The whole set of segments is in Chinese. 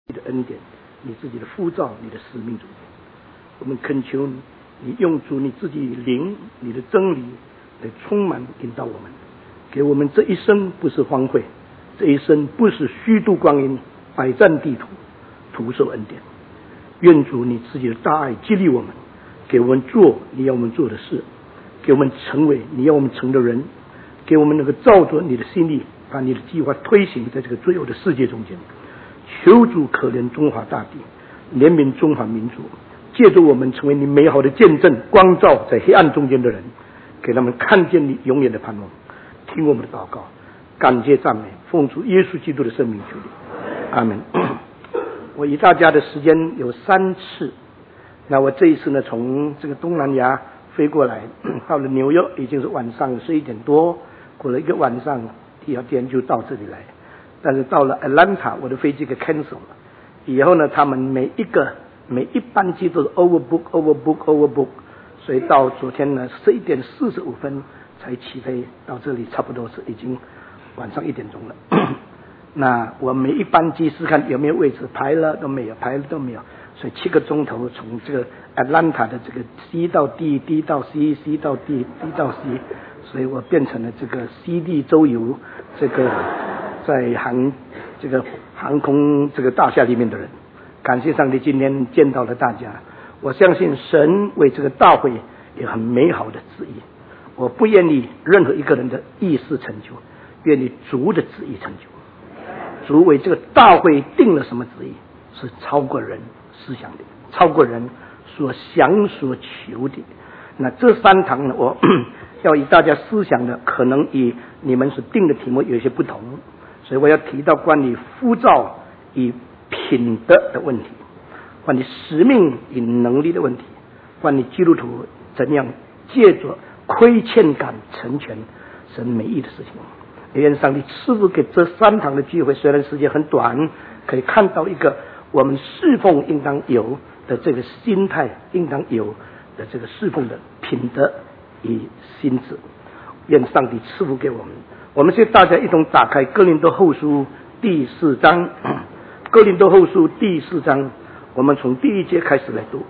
你的恩典，你自己的呼召，你的使命主，我们恳求你用主你自己灵，你的真理来充满引导我们，给我们这一生不是荒废，这一生不是虚度光阴，百战地图，徒受恩典。愿主你自己的大爱激励我们，给我们做你要我们做的事，给我们成为你要我们成的人，给我们那个照着你的心意，把你的计划推行在这个罪恶的世界中间。求主可怜中华大地，怜悯中华民族，借助我们成为你美好的见证，光照在黑暗中间的人，给他们看见你永远的盼望。听我们的祷告，感谢赞美，奉主耶稣基督的圣名求你，阿们。我与大家的时间有3次，那我这一次呢，从这个东南亚飞过来，到了纽约已经是晚上11点多，过了一个晚上，第二天就到这里来。但是到了 Atlanta， 我的飞机给 cancel 了。以后呢，他们每一班机都是 overbook， 所以到昨天呢11点45分才起飞，到这里差不多是已经晚上1点钟了。那我每一班机试看有没有位置，排了都没有，所以7个钟头从这个 Atlanta 的这个 C 到 D，D 到 C，C 到 D，D 到 C， 所以我变成了这个 CD 周游，这个在航空这个大厦里面的人。感谢上帝今天见到了大家，我相信神为这个大会有很美好的旨意，我不愿意任何一个人的意识成就，愿意主的旨意成就。主为这个大会定了什么旨意，是超过人思想的，超过人所想所求的。那这3堂呢，我要与大家思想的可能与你们所定的题目有一些不同，所以我要提到关于呼召与品德的问题，关于使命与能力的问题，关于基督徒怎样借着亏欠感成全神美意的事情。愿上帝赐福给这3堂的聚会，虽然时间很短，可以看到一个我们侍奉应当有的这个心态，应当有的这个侍奉的品德与心智。愿上帝赐福给我们。我们现在大家一同打开哥林多后书第4章，哥林多后书第4章，我们从第1节开始来读。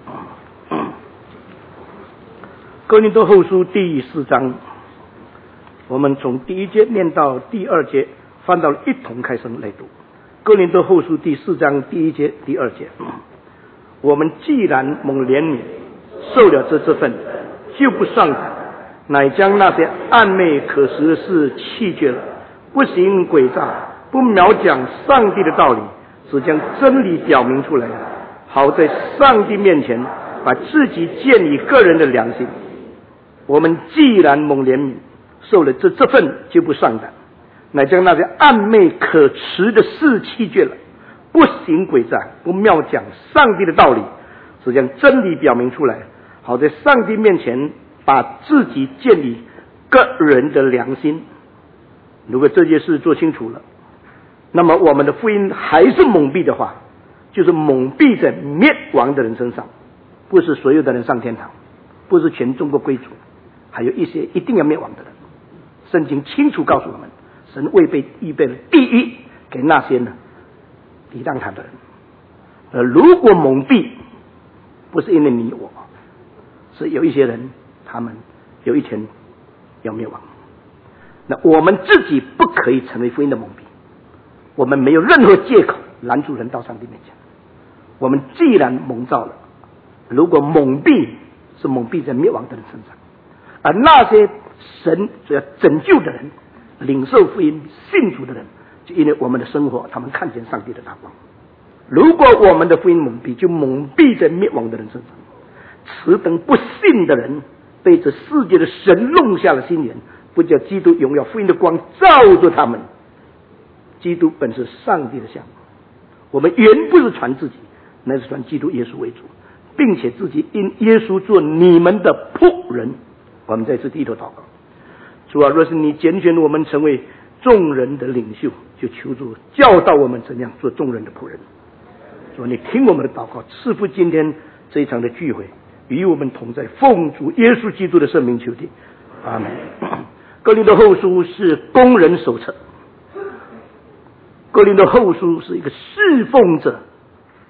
哥林多后书第4章，我们从第1节念到第2节，翻到一同开声来读。哥林多后书第4章第1节、第2节。我们既然蒙怜悯，受了这份，就不算胆，乃将那些暗昧可食的事弃绝了，不行诡诈，不描讲上帝的道理，只将真理表明出来，好在上帝面前把自己建立个人的良心。我们既然蒙怜悯，受了这份，就不算胆，乃将那些暗昧可持的事弃绝了，不行诡诈，不妙讲上帝的道理，只将真理表明出来，好在上帝面前把自己建立个人的良心。如果这件事做清楚了，那么我们的福音还是蒙蔽的话，就是蒙蔽在灭亡的人身上，不是所有的人上天堂，不是全中国归主，还有一些一定要灭亡的人。圣经清楚告诉我们，神未被预备了地狱给那些呢抵挡他的人。如果蒙蔽不是因为你我，是有一些人他们有一天要灭亡，那我们自己不可以成为福音的蒙蔽，我们没有任何借口拦住人到上帝面前。我们既然蒙召了，如果蒙蔽是蒙蔽在灭亡的人身上，而那些神所要拯救的人，领受福音信主的人，就因为我们的生活他们看见上帝的大光。如果我们的福音蒙蔽，就蒙蔽在灭亡的人身上。此等不信的人被这世界的神弄下了心眼，不叫基督荣耀福音的光照着他们。基督本是上帝的像，我们原不是传自己，乃是传基督耶稣为主，并且自己因耶稣做你们的仆人。我们再次低头祷告。主啊，若是你拣选我们成为众人的领袖，就求主教导我们怎样做众人的仆人。主啊，你听我们的祷告，赐福今天这一场的聚会，与我们同在，奉主耶稣基督的圣名求的，阿们。哥林多后书是工人手册，哥林多后书是一个侍奉者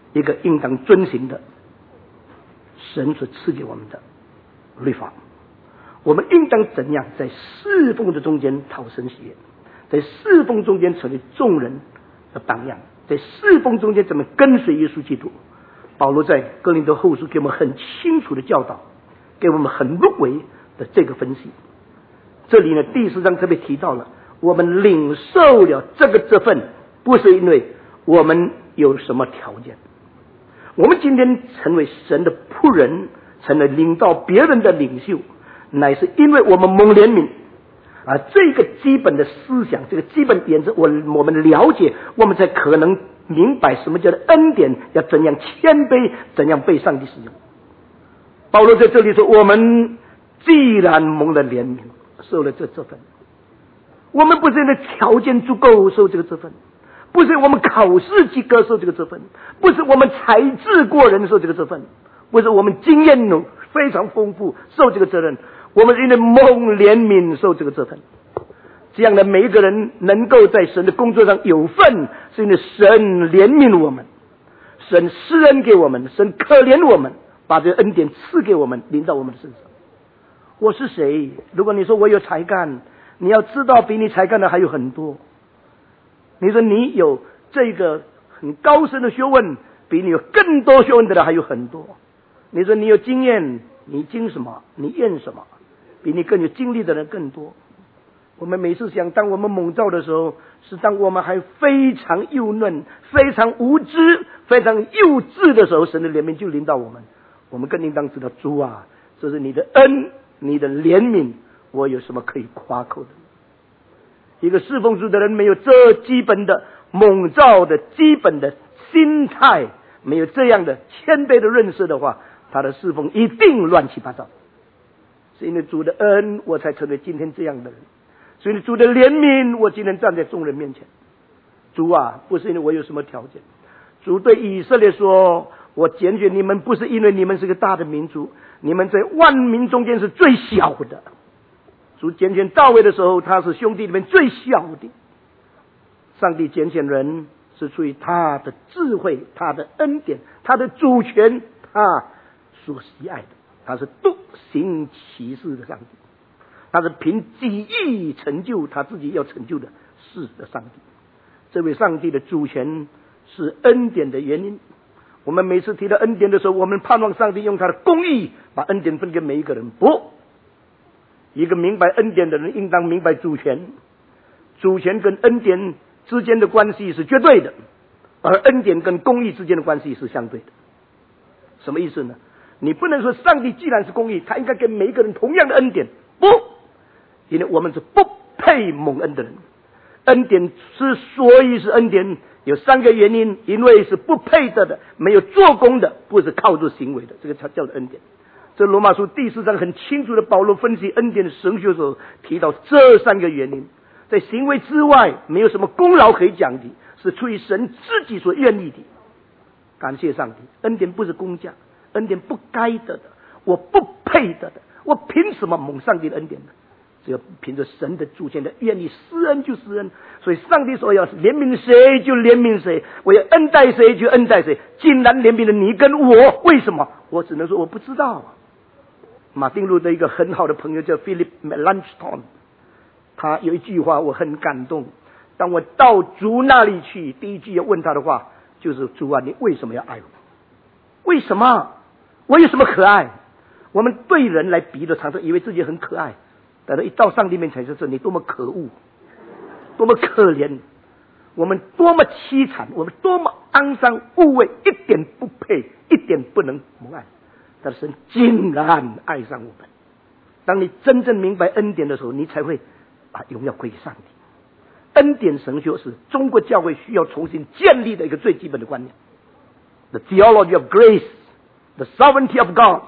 一个应当遵循的神所赐给我们的律法。我们应当怎样在侍奉的中间讨神喜悦，在侍奉中间成为众人的榜样，在侍奉中间怎么跟随耶稣基督。保罗在哥林多后书给我们很清楚的教导，给我们很入微的这个分析。这里呢，第4章特别提到了，我们领受了这份，不是因为我们有什么条件。我们今天成为神的仆人，成了领导别人的领袖，乃是因为我们蒙怜悯。这个基本的思想，这个基本原则，我们了解，我们才可能明白什么叫做恩典，要怎样谦卑，怎样被上帝使用。保罗在这里说，我们既然蒙了怜悯，受了这份，我们不是因为条件足够受这个份，不是我们考试及格受这个份，不是我们才智过人受这个份，不是我们经验非常丰富受这个责任，我们是因为蒙怜悯受这个份。这样的每一个人能够在神的工作上有份，是因为神怜悯我们，神施恩给我们，神可怜我们，把这个恩典赐给我们，临到我们的身上。我是谁？如果你说我有才干，你要知道比你才干的还有很多。你说你有这个很高深的学问，比你有更多学问的人还有很多。你说你有经验，你经什么？你验什么？比你更有经历的人更多。我们每次想，当我们蒙召的时候，是当我们还非常幼嫩、非常无知、非常幼稚的时候，神的怜悯就临到我们。我们更应当知道，主啊，这是你的恩，你的怜悯，我有什么可以夸口的？一个侍奉主的人没有这基本的蒙召的基本的心态，没有这样的谦卑的认识的话，他的侍奉一定乱七八糟。是因为主的恩，我才成为今天这样的人。所以主的怜悯，我今天站在众人面前。主啊，不是因为我有什么条件。主对以色列说，我拣选你们，不是因为你们是个大的民族，你们在万民中间是最小的。主拣选大卫的时候，他是兄弟里面最小的。上帝拣选人是出于他的智慧，他的恩典，他的主权，他所喜爱的。他是独行其事的上帝，他是凭己意成就他自己要成就的事的上帝。这位上帝的主权是恩典的原因。我们每次提到恩典的时候，我们盼望上帝用他的公义把恩典分给每一个人。不，一个明白恩典的人应当明白主权。主权跟恩典之间的关系是绝对的，而恩典跟公义之间的关系是相对的。什么意思呢？你不能说上帝既然是公义，他应该给每一个人同样的恩典。不，因为我们是不配蒙恩的人。恩典之所以是恩典，有3个原因：因为是不配的，没有做工的，不是靠着行为的，这个才叫做恩典。这罗马书第4章很清楚的，保罗分析恩典的神学的时候提到这3个原因。在行为之外，没有什么功劳可以讲的，是出于神自己所愿意的。感谢上帝，恩典不是公价，恩典不该得的，我不配得的，我凭什么蒙上帝的恩典呢？只有凭着神的主权的愿意施恩就施恩。所以上帝说要怜悯谁就怜悯谁，我要恩待谁就恩待谁。竟然怜悯了你跟我，为什么？我只能说我不知道。马丁路的一个很好的朋友叫 Philip Melanchthon， 他有一句话我很感动。当我到主那里去，第一句要问他的话就是：主啊，你为什么要爱我？为什么？我有什么可爱？我们对人来比的，常常以为自己很可爱，但是一到上帝面前，就是你多么可恶，多么可怜，我们多么凄惨，我们多么肮脏污秽，一点不配，一点不能蒙爱。但是神竟然爱上我们。当你真正明白恩典的时候，你才会把荣耀归给上帝。恩典神学是中国教会需要重新建立的一个最基本的观念。The theology of grace, the sovereignty of God.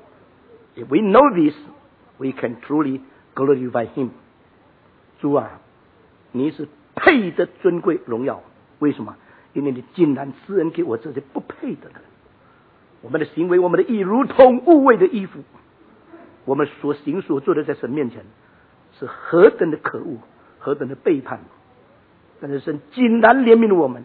If we know this, we can truly glorify Him. 主啊，你是配得尊贵荣耀。为什么？因为你竟然施恩给我这些不配的人。我们的行为，我们的义，如同污秽的衣服。我们所行所做的，在神面前是何等的可恶，何等的背叛。但是神竟然怜悯我们，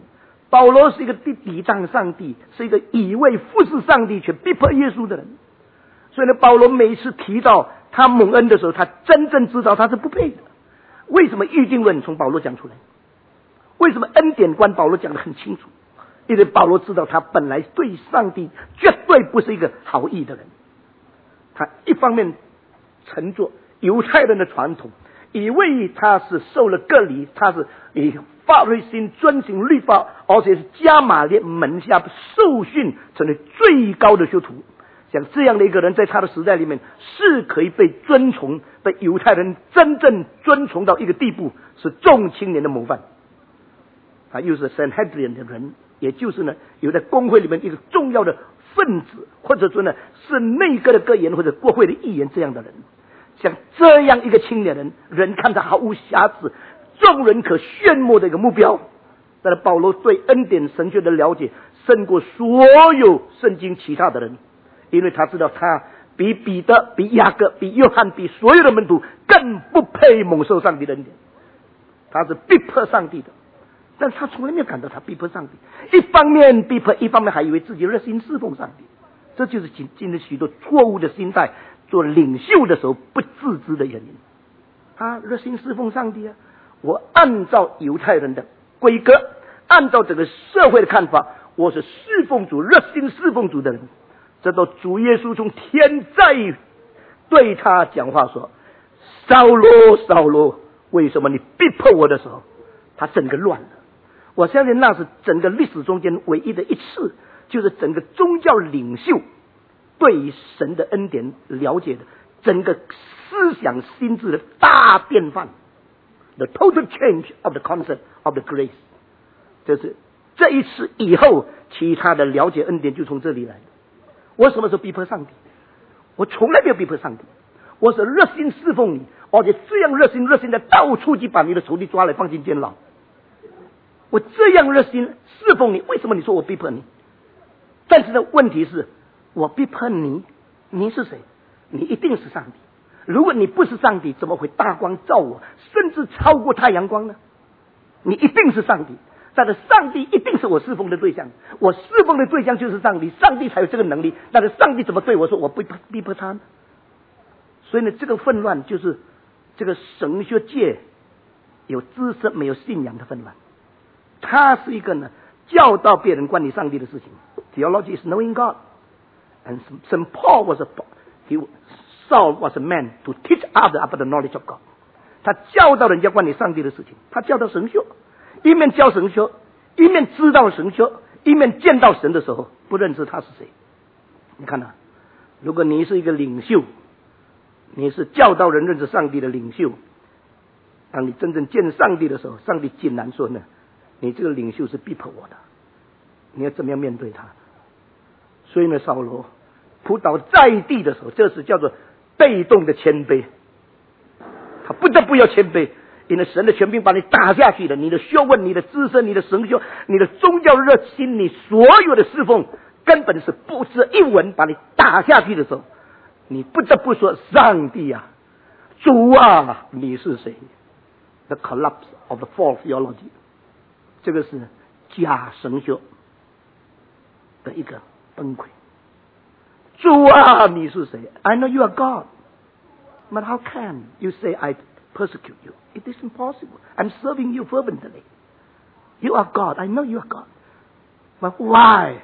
保罗是一个抵挡上帝，是一个以为服侍上帝却逼迫耶稣的人。所以呢，保罗每一次提到他蒙恩的时候，他真正知道他是不配的。为什么预定论从保罗讲出来？为什么恩典观保罗讲得很清楚？因为保罗知道他本来对上帝绝对不是一个好意的人。他一方面乘着犹太人的传统，以为他是受了割礼，他是以法律心遵行律法，而且是加玛列门下受训成为最高的学徒。像这样的一个人，在他的时代里面是可以被尊崇，被犹太人真正尊崇到一个地步，是众青年的模范。他又是 Sanhedrin 的人，也就是呢，有在公会里面一个重要的分子，或者说呢，是内阁的阁员或者国会的议员这样的人。像这样一个青年人，人看他毫无瑕疵，众人可羡慕的一个目标。但是保罗对恩典神学的了解胜过所有圣经其他的人，因为他知道他比彼得、比雅各、比约翰、比所有的门徒更不配蒙受上帝的恩典。他是逼迫上帝的，但他从来没有感到他逼迫上帝。一方面逼迫，一方面还以为自己热心侍奉上帝。这就是今天许多错误的心态，做领袖的时候不自知的原因。他热心侍奉上帝啊！我按照犹太人的规格，按照整个社会的看法，我是侍奉主、热心侍奉主的人。这都主耶稣从天在对他讲话说：“扫罗，扫罗，为什么你逼迫我的时候？”他整个乱了。我相信那是整个历史中间唯一的一次，就是整个宗教领袖对于神的恩典了解的整个思想心智的大变换。The total change of the concept of the grace， 就是这一次以后，其他的了解恩典就从这里来的。我什么时候逼迫上帝？我从来没有逼迫上帝，我是热心侍奉你，而且这样热心的到处去把你的仇敌抓来放进监牢。我这样热心侍奉你，为什么你说我逼迫你？但是呢，问题是我逼迫你，你是谁？你一定是上帝。如果你不是上帝，怎么会大光照我，甚至超过太阳光呢？你一定是上帝，但是上帝一定是我侍奉的对象，我侍奉的对象就是上帝，上帝才有这个能力。但是上帝怎么对我说我不逼迫他呢？所以呢，这个混乱就是这个神学界有知识没有信仰的混乱。他是一个呢教导别人关于上帝的事情。Theology is knowing God, and St. Paul Saul was a man to teach others about the knowledge of God。 他教导人家关于上帝的事情，他教导神学，一面教神学，一面知道神学，一面见到神的时候不认识他是谁。你看啊，如果你是一个领袖，你是教导人认识上帝的领袖，当你真正见上帝的时候，上帝竟然说呢，你这个领袖是逼迫我的，你要怎么样面对他？所以呢，扫罗扑倒在地的时候，这是叫做被动的谦卑。他不得不要谦卑，因为神的权柄把你打下去了，你的学问、你的知识、你的神学、你的宗教热心，你所有的侍奉根本是不值一文，把你打下去的时候，你不得不说：上帝啊，主啊，你是谁？ The collapse of the false theology， 这个是假神学的一个崩溃。主啊，你是谁？ I know you are God, but how can you say I persecute you? It is impossible. I'm serving you fervently. You are God. I know you are God. But why?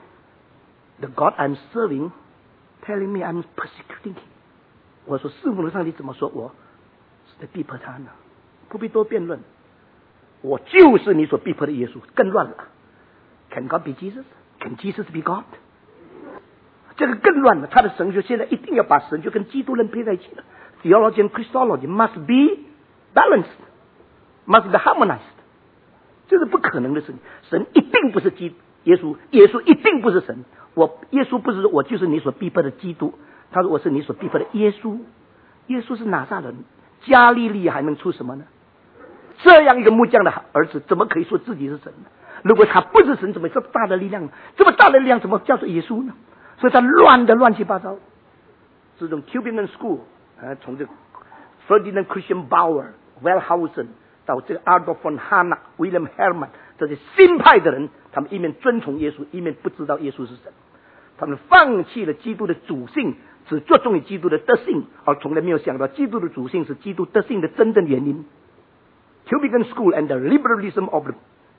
The God I'm serving telling me I'm persecuting him. 我说侍奉的上帝怎么说我是在逼迫他呢？不必多辩论，我就是你所逼迫的耶稣。更乱了。Can God be Jesus? Can Jesus be God? 这个更乱了。他的神学现在一定要把神学跟基督人配在一起了。Theology and Christology must be balanced, must be harmonized。这是不可能的事情。神一定不是耶稣，耶稣一定不是神。耶稣不是说我就是你所逼迫的基督，他说我是你所逼迫的耶稣。耶稣是拿撒勒人，加利利还能出什么呢？这样一个木匠的儿子，怎么可以说自己是神呢？如果他不是神，怎么这么大的力量呢？这么大的力量怎么叫做耶稣呢？所以他乱的乱七八糟。这种 Tübingen School， 从这 Ferdinand Christian Bauer、Wellhausen 到这个 Adolf von Hannah、Wilhelm Hermann， 这些新派的人，他们一面遵从耶稣，一面不知道耶稣是神。他们放弃了基督的主性，只着重于基督的德性，而从来没有想到基督的主性是基督德性的真正原因。Tübingen School and the liberalism of the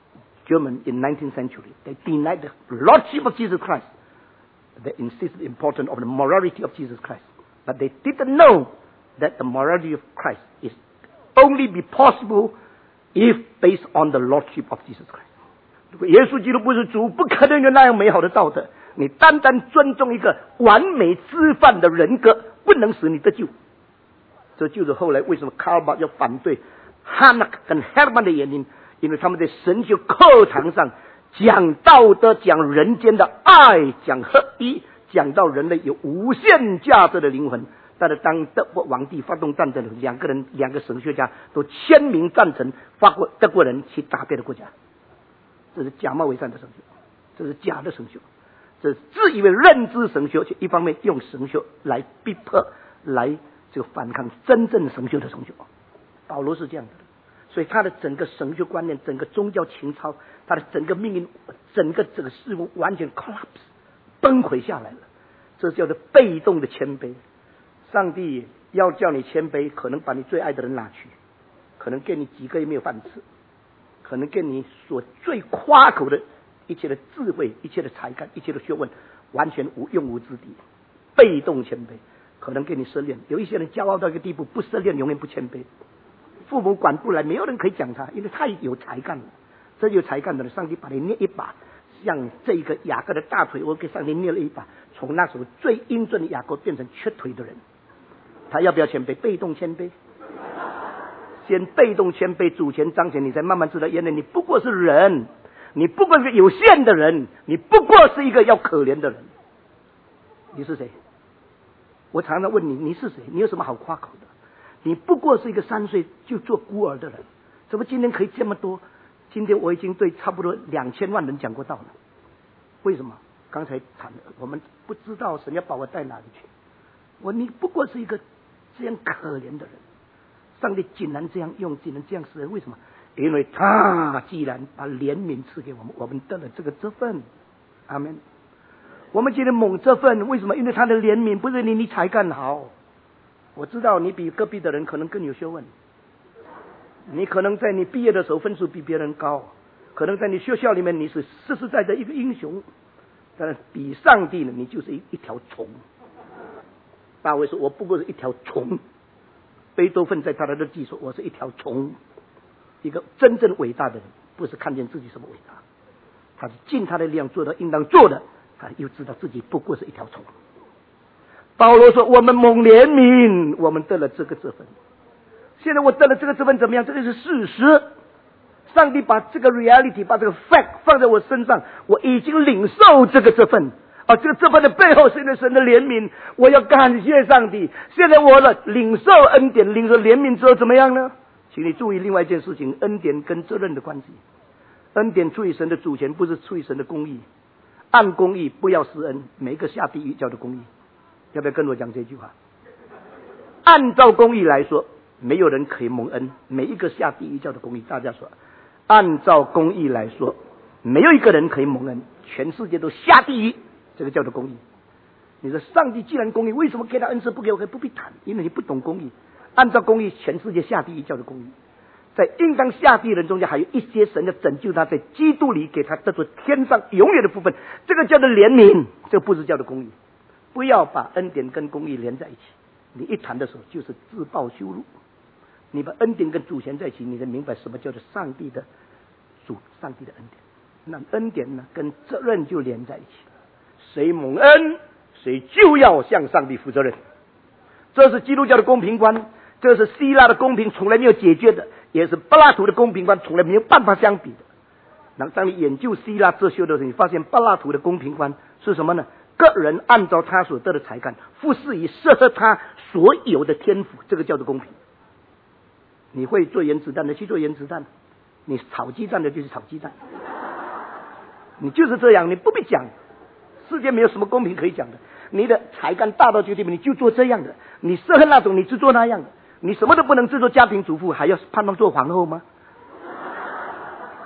German in 19th century, they denied the lordship of Jesus Christ. They insisted the importance of the morality of Jesus Christ. But they didn't know that the morality of Christ is only be possible if based on the lordship of Jesus Christ. 如果耶稣基督不是主，不可能有那样美好的道德。你单单尊重一个完美之范的人格，不能使你得救。这就是后来为什么卡尔巴要反对哈纳克跟赫曼的原因，因为他们在神学课堂上讲道德，讲人间的爱，讲合一，讲到人类有无限价值的灵魂。但是当德国皇帝发动战争的两个神学家都签名赞成德国人去打别的国家，这是假冒伪善的神学，这是假的神学，这是自以为认知神学，却一方面用神学来逼迫，来这个反抗真正神学的神学。保罗是这样的，所以他的整个神学观念，整个宗教情操，他的整个命运，整个这个事物完全 collapse 崩溃下来了。这叫做被动的谦卑。上帝要叫你谦卑，可能把你最爱的人拿去，可能给你几个月没有饭吃，可能给你所最夸口的一切的智慧，一切的才干，一切的学问，完全无用武之地。被动谦卑，可能给你失恋。有一些人骄傲到一个地步，不失恋永远不谦卑。父母管不来，没有人可以讲他，因为太有才干了。这有才干的人，上帝把你捏一把，像这个雅各的大腿，我给上帝捏了一把，从那时候最英俊的雅各变成缺腿的人。他要不要谦卑？被动谦卑，先被动谦卑，主前彰显，你才慢慢知道，原来你不过是人，你不过是有限的人，你不过是一个要可怜的人。你是谁？我常常问你，你是谁？你有什么好夸口的？你不过是一个3岁就做孤儿的人，怎么今天可以这么多？今天我已经对差不多2000万人讲过道了。为什么？刚才谈的，我们不知道神要把我带哪里去。你不过是一个这样可怜的人，上帝竟然这样用，竟然这样使人，为什么？因为他既然把怜悯赐给我们，我们得了这个职分。阿们。我们今天蒙这份，为什么？因为他的怜悯，不是你才干好。我知道你比隔壁的人可能更有学问，你可能在你毕业的时候分数比别人高，可能在你学校里面你是实实在在一个英雄，但是比上帝呢，你就是一条虫。大卫说：“我不过是一条虫。”贝多芬在他的日记说：“我是一条虫。”一个真正伟大的人，不是看见自己什么伟大，他是尽他的力量做到应当做的，他又知道自己不过是一条虫。保罗说：“我们蒙怜悯，我们得了这个职分。现在我得了这个职分怎么样？这个是事实。上帝把这个 reality， 把这个 fact 放在我身上，我已经领受这个职分。这个职分的背后是因为神的怜悯，我要感谢上帝。现在我领受恩典，领受怜悯之后怎么样呢？请你注意另外一件事情，恩典跟责任的关系。恩典出于神的主权，不是出于神的公义。按公义不要施恩，每一个下地狱叫做公义。要不要跟我讲这句话？按照公义来说，没有人可以蒙恩，每一个下地狱叫做公义。大家说，按照公义来说，没有一个人可以蒙恩，全世界都下地狱，这个叫做公义。你说上帝既然公义，为什么给他恩赐不给我？不必谈，因为你不懂公义。按照公义，全世界下地狱叫做公义。在应当下地狱人中间，还有一些神要拯救他，在基督里给他得出天上永远的部分，这个叫做怜悯，这个不是叫做公义。不要把恩典跟公义连在一起，你一谈的时候就是自报羞辱。你把恩典跟主权在一起，你才明白什么叫做上帝的上帝的恩典。那恩典呢，跟责任就连在一起了。谁蒙恩，谁就要向上帝负责任。这是基督教的公平观，这是希腊的公平从来没有解决的，也是柏拉图的公平观从来没有办法相比的。当你研究希腊哲学的时候，你发现柏拉图的公平观是什么呢？个人按照他所得的才干，服侍于适合他所有的天赋，这个叫做公平。你会做原子弹的去做原子弹，你炒鸡蛋的就是炒鸡蛋，你就是这样，你不必讲。世界没有什么公平可以讲的。你的才干大到这个地步，你就做这样的；你适合那种，你就做那样的。你什么都不能制作家庭主妇，还要盼望做皇后吗？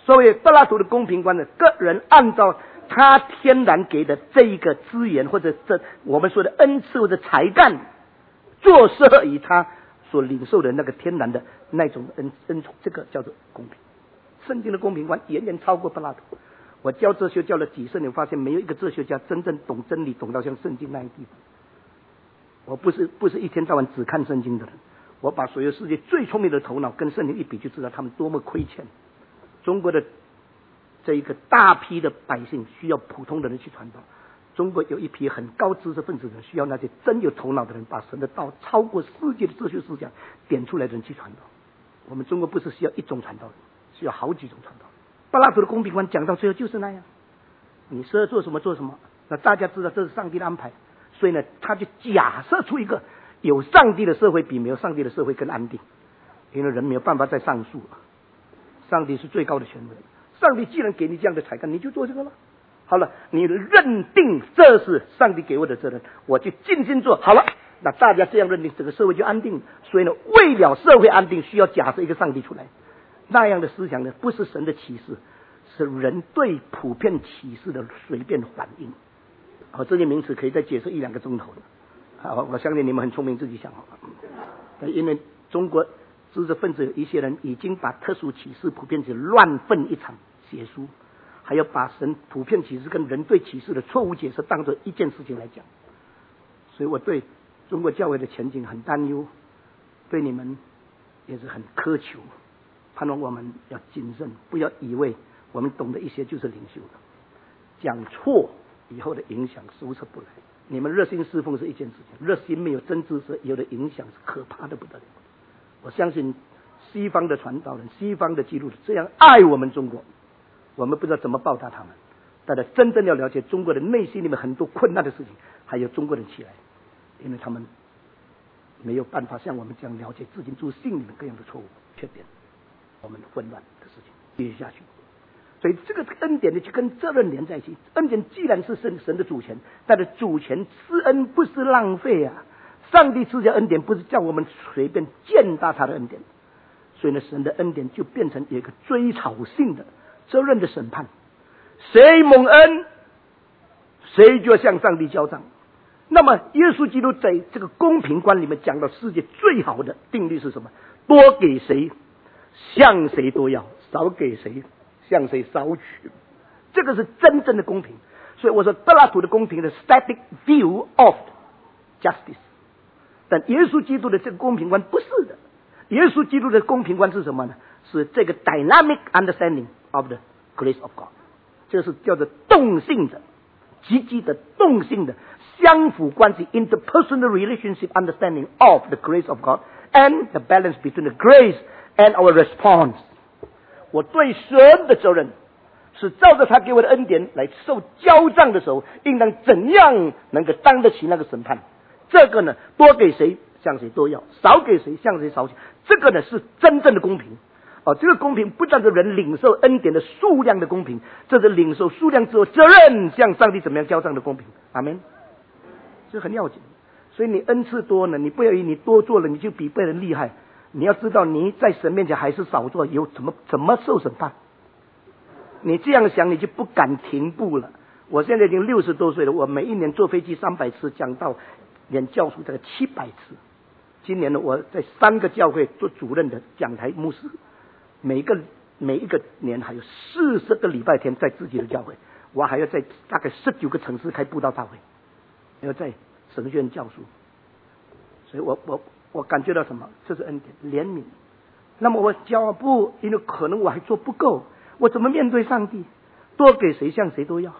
所谓柏拉图的公平观呢，个人按照他天然给的这一个资源，或者这我们说的恩赐或者才干，做事以他所领受的那个天然的那种恩宠，这个叫做公平。圣经的公平观远远超过柏拉图。我教哲学教了几十年，发现没有一个哲学家真正懂真理，懂到像圣经那一地步。我不是一天到晚只看圣经的人，我把所有世界最聪明的头脑跟圣经一比，就知道他们多么亏欠。中国的这一个大批的百姓需要普通的人去传道，中国有一批很高知识分子的人需要那些真有头脑的人，把神的道超过世界的哲学思想点出来的人去传道。我们中国不是需要一种传道人，需要好几种传道人。柏拉图的公平观讲到最后就是那样，你说做什么做什么，那大家知道这是上帝的安排，所以呢，他就假设出一个有上帝的社会比没有上帝的社会更安定，因为人没有办法再上诉了，上帝是最高的权威，上帝既然给你这样的才干，你就做这个了。好了，你认定这是上帝给我的责任，我就尽心做好了。那大家这样认定，这个社会就安定了。所以呢，为了社会安定，需要假设一个上帝出来。那样的思想呢，不是神的启示，是人对普遍启示的随便反应。好，这些名词可以再解释1-2个钟头了。好，我相信你们很聪明，自己想好了。因为中国知识分子有一些人已经把特殊启示、普遍启示乱分一场，写书，还要把神普遍启示跟人对启示的错误解释当作一件事情来讲。所以我对中国教会的前景很担忧，对你们也是很苛求。盼望我们要谨慎，不要以为我们懂得一些就是领袖的，讲错以后的影响收拾不来。你们热心侍奉是一件事情，热心没有真知识，以后的影响是可怕的不得了。我相信西方的传道人、西方的基督徒这样爱我们中国，我们不知道怎么报答他们。大家真正要了解中国的内心里面很多困难的事情，还有中国人起来，因为他们没有办法像我们这样了解自己做信里面各样的错误、缺点。我们混乱的事情继续下去，所以这个恩典呢就跟责任连在一起。恩典既然是神的主权，但是主权施恩不是浪费啊！上帝赐下恩典不是叫我们随便践踏他的恩典，所以呢，神的恩典就变成一个追讨性的责任的审判。谁蒙恩，谁就要向上帝交账。那么耶稣基督在这个公平观里面讲到世界最好的定律是什么？多给谁，向谁都要，少给谁，向谁少取，这个是真正的公平。所以我说柏拉图的公平的 static view of justice， 但耶稣基督的这个公平观不是的。耶稣基督的公平观是什么呢？是这个 dynamic understanding of the grace of God， 这是叫做动性的、积极的、动性的相辅关系 interpersonal relationship understanding of the grace of God and the balance between the grace and our response。 我对神的责任是照着他给我的恩典来受交账的时候，应当怎样能够当得起那个审判。这个呢，多给谁向谁都要，少给谁向谁少取，这个呢是真正的公平。这个公平不但是人领受恩典的数量的公平，这是领受数量之后责任向上帝怎么样交账的公平。阿们，这很要紧。所以你恩赐多呢，你不要以为你多做了你就比别人厉害，你要知道你在神面前还是少做，有怎么受审判。你这样想你就不敢停步了。我现在已经60多岁了，我每一年坐飞机300次，讲道连教书这个700次。今年呢，我在3个教会做主任的讲台牧师，每一个年还有40个礼拜天在自己的教会，我还要在大概19个城市开布道大会，要在神学院教书。所以我感觉到什么？这是恩典怜悯。那么我教不，因为可能我还做不够，我怎么面对上帝？多给谁向谁都要，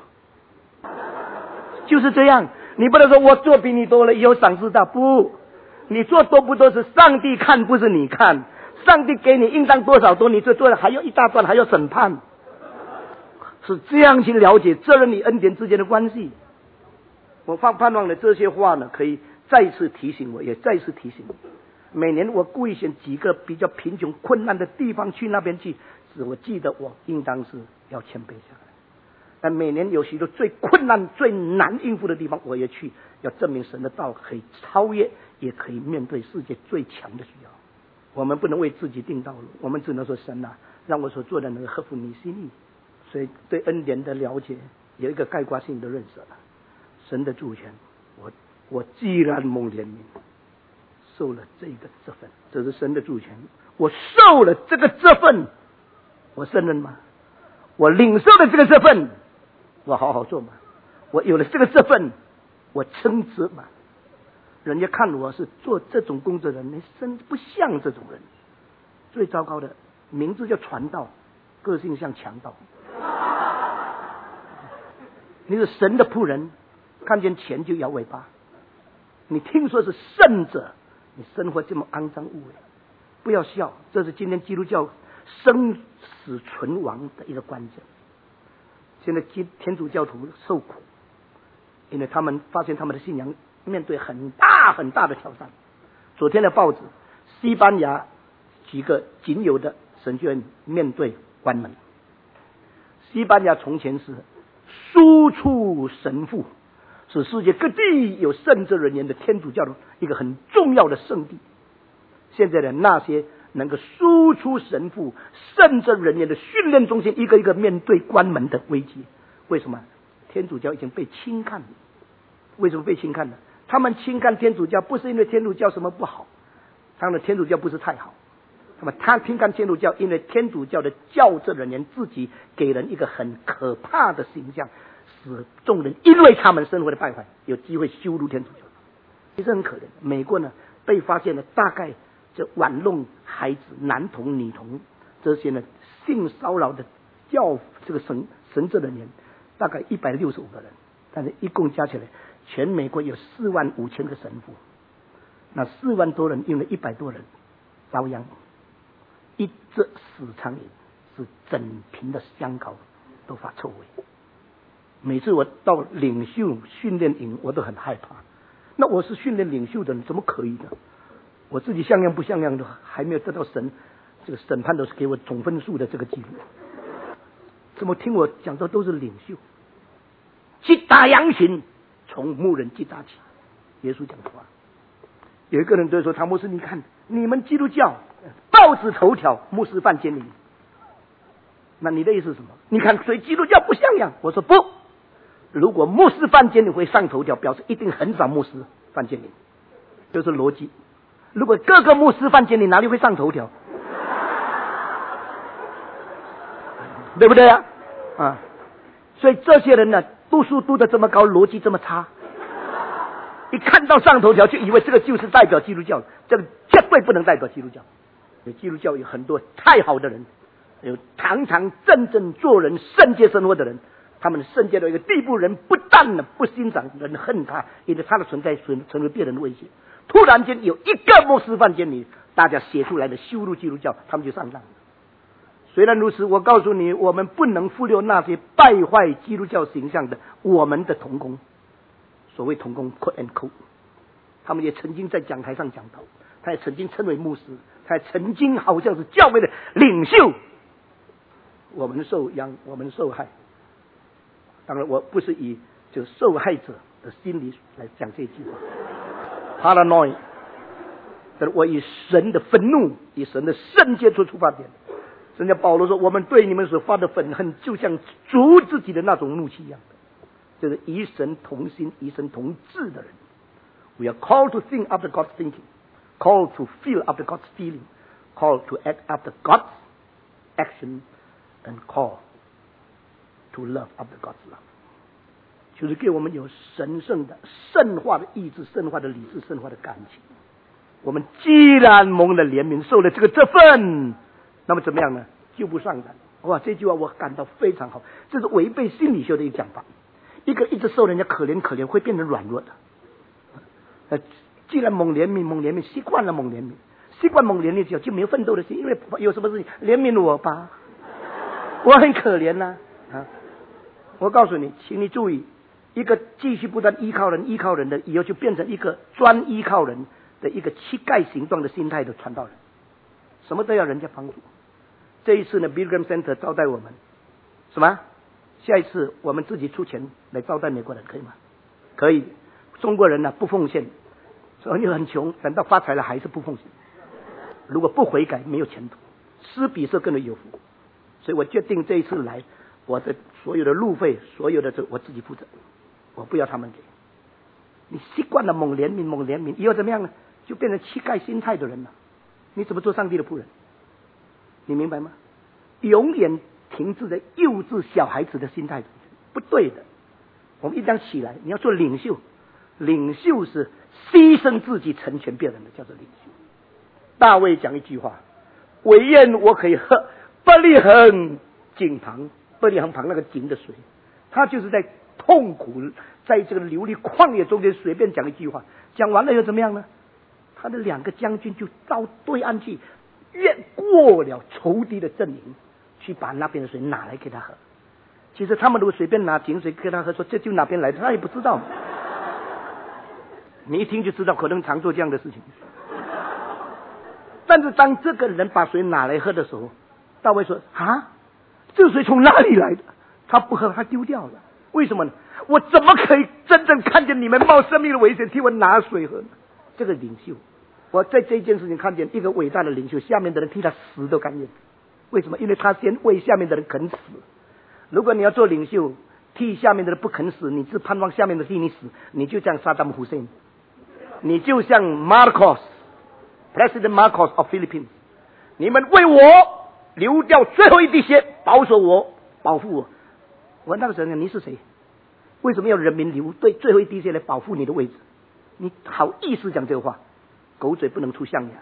就是这样。你不能说我做比你多了以后赏赐大，不，你做多不多是上帝看，不是你看。上帝给你应当多少多，你做了还有一大段还要审判，是这样去了解责任与恩典之间的关系。我盼望了这些话呢，可以再次提醒我，也再次提醒你。每年我故意选几个比较贫穷困难的地方去那边去，使我记得我应当是要谦卑下来。但每年有许多最困难最难应付的地方我也去，要证明神的道可以超越，也可以面对世界最强的需要。 我们不能为自己定道路，我们只能说神啊，让我所做的能够合乎你心意。所以对恩典的了解有一个概括性的认识了。神的主权，我既然蒙怜悯，受了这个职分，这是神的主权，我受了这个职分，我胜任吗？我领受了这个职分，我好好做吗？我有了这个职分，我称职吗？人家看我是做这种工作的人，你真不像这种人。最糟糕的名字叫传道，个性像强盗。你是神的仆人，看见钱就摇尾巴。你听说是圣者，你生活这么肮脏污秽，不要笑，这是今天基督教生死存亡的一个关键。现在天主教徒受苦，因为他们发现他们的信仰面对很大很大的挑战。昨天的报纸，西班牙几个仅有的神学院面对关门。西班牙从前是输出神父，是世界各地有圣职人员的天主教的一个很重要的圣地。现在的那些能够输出神父、圣职人员的训练中心，一个一个面对关门的危机。为什么？天主教已经被轻看了。为什么被轻看呢？他们轻看天主教，不是因为天主教什么不好，他们的天主教不是太好。那么他轻看天主教，因为天主教的教职人员自己给人一个很可怕的形象，使众人因为他们生活的败坏，有机会羞辱天主教。其实很可怜。美国呢，被发现了大概这玩弄孩子、男童、女童这些呢性骚扰的这个神职人员，大概165个人，但是一共加起来，全美国有45000个神父，那4万多人因为100多人遭殃。一只死苍蝇是整瓶的香膏都发臭味。每次我到领袖训练营，我都很害怕。那我是训练领袖的人，怎么可以呢？我自己像样不像样的，还没有得到神这个审判都是给我总分数的这个记录。怎么听我讲的都是领袖？去打羊群，从牧人去打起。耶稣讲的话。有一个人就说：“唐牧师，你看你们基督教报纸头条，牧师犯奸淫。那你的意思是什么？你看所以基督教不像样。”我说不，如果牧师犯奸淫会上头条，表示一定很少牧师犯奸淫，就是逻辑。如果各个牧师犯奸淫，哪里会上头条？对不对啊？啊，所以这些人呢，读书读得这么高，逻辑这么差，一看到上头条就以为这个就是代表基督教，这个绝对不能代表基督教。基督教有很多太好的人，有堂堂正正做人、圣洁生活的人，他们圣洁到一个地步，人不但不欣赏，人恨他，因为他的存在成为别人的威胁。突然间有一个牧师犯奸淫，大家写出来的羞辱基督教，他们就上当了。虽然如此，我告诉你，我们不能忽略那些败坏基督教形象的我们的同工。所谓同工 quote and quote， 他们也曾经在讲台上讲到，他也曾经称为牧师，他也曾经好像是教会的领袖。我们受殃，我们受害。当然，我不是以就受害者的心理来讲这句话 ，paranoid， 但我以神的愤怒，以神的圣洁做出发点。人家保罗说，我们对你们所发的愤恨，就像主自己的那种怒气一样的，就是与神同心、与神同志的人。We are called to think after God's thinking, called to feel after God's feeling, called to act after God's action, and called to love after God's love. 就是给我们有神圣的、圣化的意志、圣化的理智、圣化的感情。我们既然蒙了怜悯，受了这个这份，那么怎么样呢？就不上胆。哇，这句话我感到非常好，这是违背心理学的一个讲法。一个一直受人家可怜，会变成软弱的。既然蒙怜悯，习惯了蒙怜悯，习惯蒙怜悯就没有奋斗的心，因为有什么事情怜悯我吧，我很可怜呐啊！我告诉你，请你注意，一个继续不断依靠人的，以后就变成一个专依靠人的一个乞丐形状的心态的传道人，什么都要人家帮助。这一次呢 ，Pilgrim Center 招待我们，什么？下一次我们自己出钱来招待美国人，可以吗？可以。中国人呢不奉献，所以你很穷，等到发财了还是不奉献。 如果不悔改，没有前途，施比受更为有福。所以我决定这一次来，我的所有的路费，所有的我自己负责，我不要他们给。你习惯了猛怜悯，以后怎么样呢？就变成乞丐心态的人了。你怎么做上帝的仆人？你明白吗？永远停滞在幼稚小孩子的心态，不对的。我们一定要起来，你要做领袖，领袖是牺牲自己成全别人的，叫做领袖。大卫讲一句话：惟愿我可以喝伯利恒井旁，伯利恒旁那个井的水。他就是在痛苦，在这个流离旷野中间随便讲一句话，讲完了又怎么样呢？他的2个将军就到对岸去，越过了仇敌的阵营，去把那边的水拿来给他喝。其实他们如果随便拿井水给他喝，说这就哪边来的，他也不知道。你一听就知道，可能常做这样的事情。但是当这个人把水拿来喝的时候，大卫说：啊，这水从哪里来的？他不喝，他丢掉了。为什么呢？我怎么可以真正看见你们冒生命的危险替我拿水喝呢？这个领袖，我在这件事情看见一个伟大的领袖，下面的人替他死都甘愿。为什么？因为他先为下面的人肯死。如果你要做领袖，替下面的人不肯死，你只盼望下面的替你死，你就像萨达姆胡塞因，你就像 President Marcos of Philippines， 你们为我流掉最后一滴血，保守我，保护我。我那个时候，你是谁？为什么要人民流对最后一滴血来保护你的位置？你好意思讲这个话？狗嘴不能出象牙，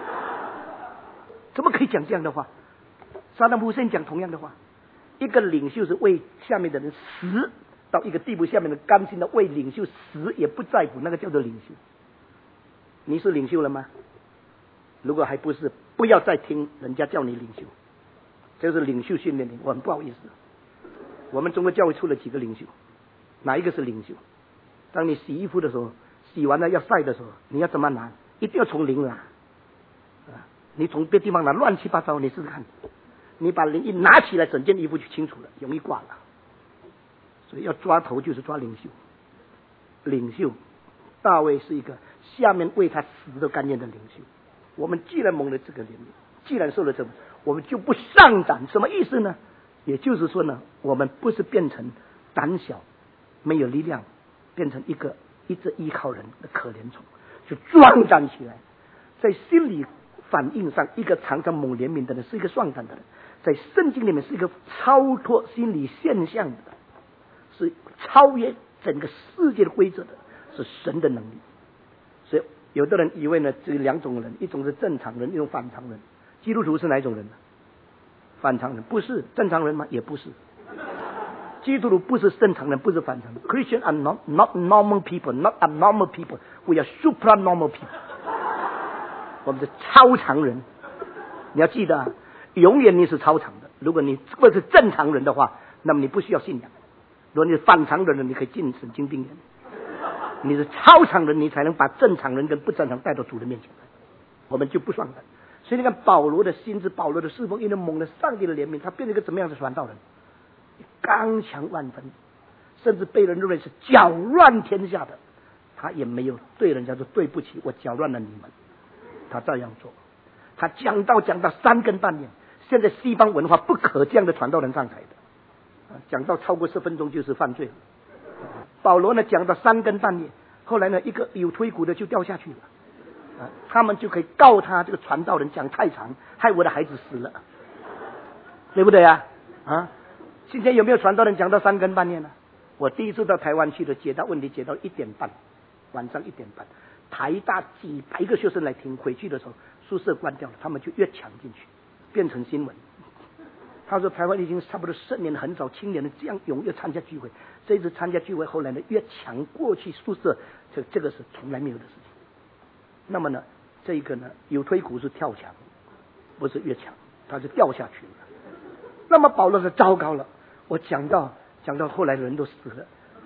怎么可以讲这样的话？萨达姆胡塞因讲同样的话。一个领袖是为下面的人死到一个地步，下面的人甘心的为领袖死也不在乎，那个叫做领袖。你是领袖了吗？如果还不是，不要再听人家叫你领袖，这是领袖训练营。我很不好意思，我们中国教会出了几个领袖，哪一个是领袖？当你洗衣服的时候，洗完了要晒的时候，你要怎么拿？一定要从零拿，你从别地方拿乱七八糟，你试试看。你把零一拿起来，整件衣服就清楚了，容易挂了。所以要抓头就是抓领袖。领袖大卫是一个下面为他死都甘愿的领袖。我们既然蒙了这个怜悯，既然受了这个，我们就不上胆。什么意思呢？也就是说呢，我们不是变成胆小没有力量，变成一个一直依靠人的可怜虫，就壮胆起来。在心理反应上，一个常常蒙怜悯的人是一个壮胆的人，在圣经里面是一个超脱心理现象的，是超越整个世界的规则的，是神的能力。所以有的人以为呢，这2种人，一种是正常人，一种反常人。基督徒是哪一种人呢？反常人。不是正常人吗？也不是。基督徒不是正常人，不是反常人。Christians are not normal people, not abnormal people. We are supranormal people. 我们是超常人。你要记得啊，永远你是超常的。如果你不是正常人的话，那么你不需要信仰。如果你是反常的人，你可以进神经病院。你是超常人，你才能把正常人跟不正常带到主的面前来。我们就不算的。所以你看保罗的心智，保罗的侍奉，因为蒙了上帝的怜悯，他变成一个怎么样的传道人？刚强万分，甚至被人认为是搅乱天下的，他也没有对人家说对不起，我搅乱了你们。他照样做。他讲到3更半夜，现在西方文化不可这样的传道人上台的，讲到超过10分钟就是犯罪。保罗呢讲到3更半夜，后来呢一个有推骨的就掉下去了，他们就可以告他这个传道人讲太长，害我的孩子死了，对不对啊？今天有没有传道人讲到3更半夜呢？我第一次到台湾去的，解答问题解到1点半，晚上1点半，台大几百个学生来听，回去的时候宿舍关掉了，他们就越抢进去，变成新闻。他说台湾已经差不多10年很少青年人这样踊跃参加聚会，这一次参加聚会后来呢越抢过去宿舍，这个是从来没有的事情。那么呢这一个呢有推骨是跳墙，不是越墙，他是掉下去了。那么保罗是糟糕了，我讲到后来人都死了。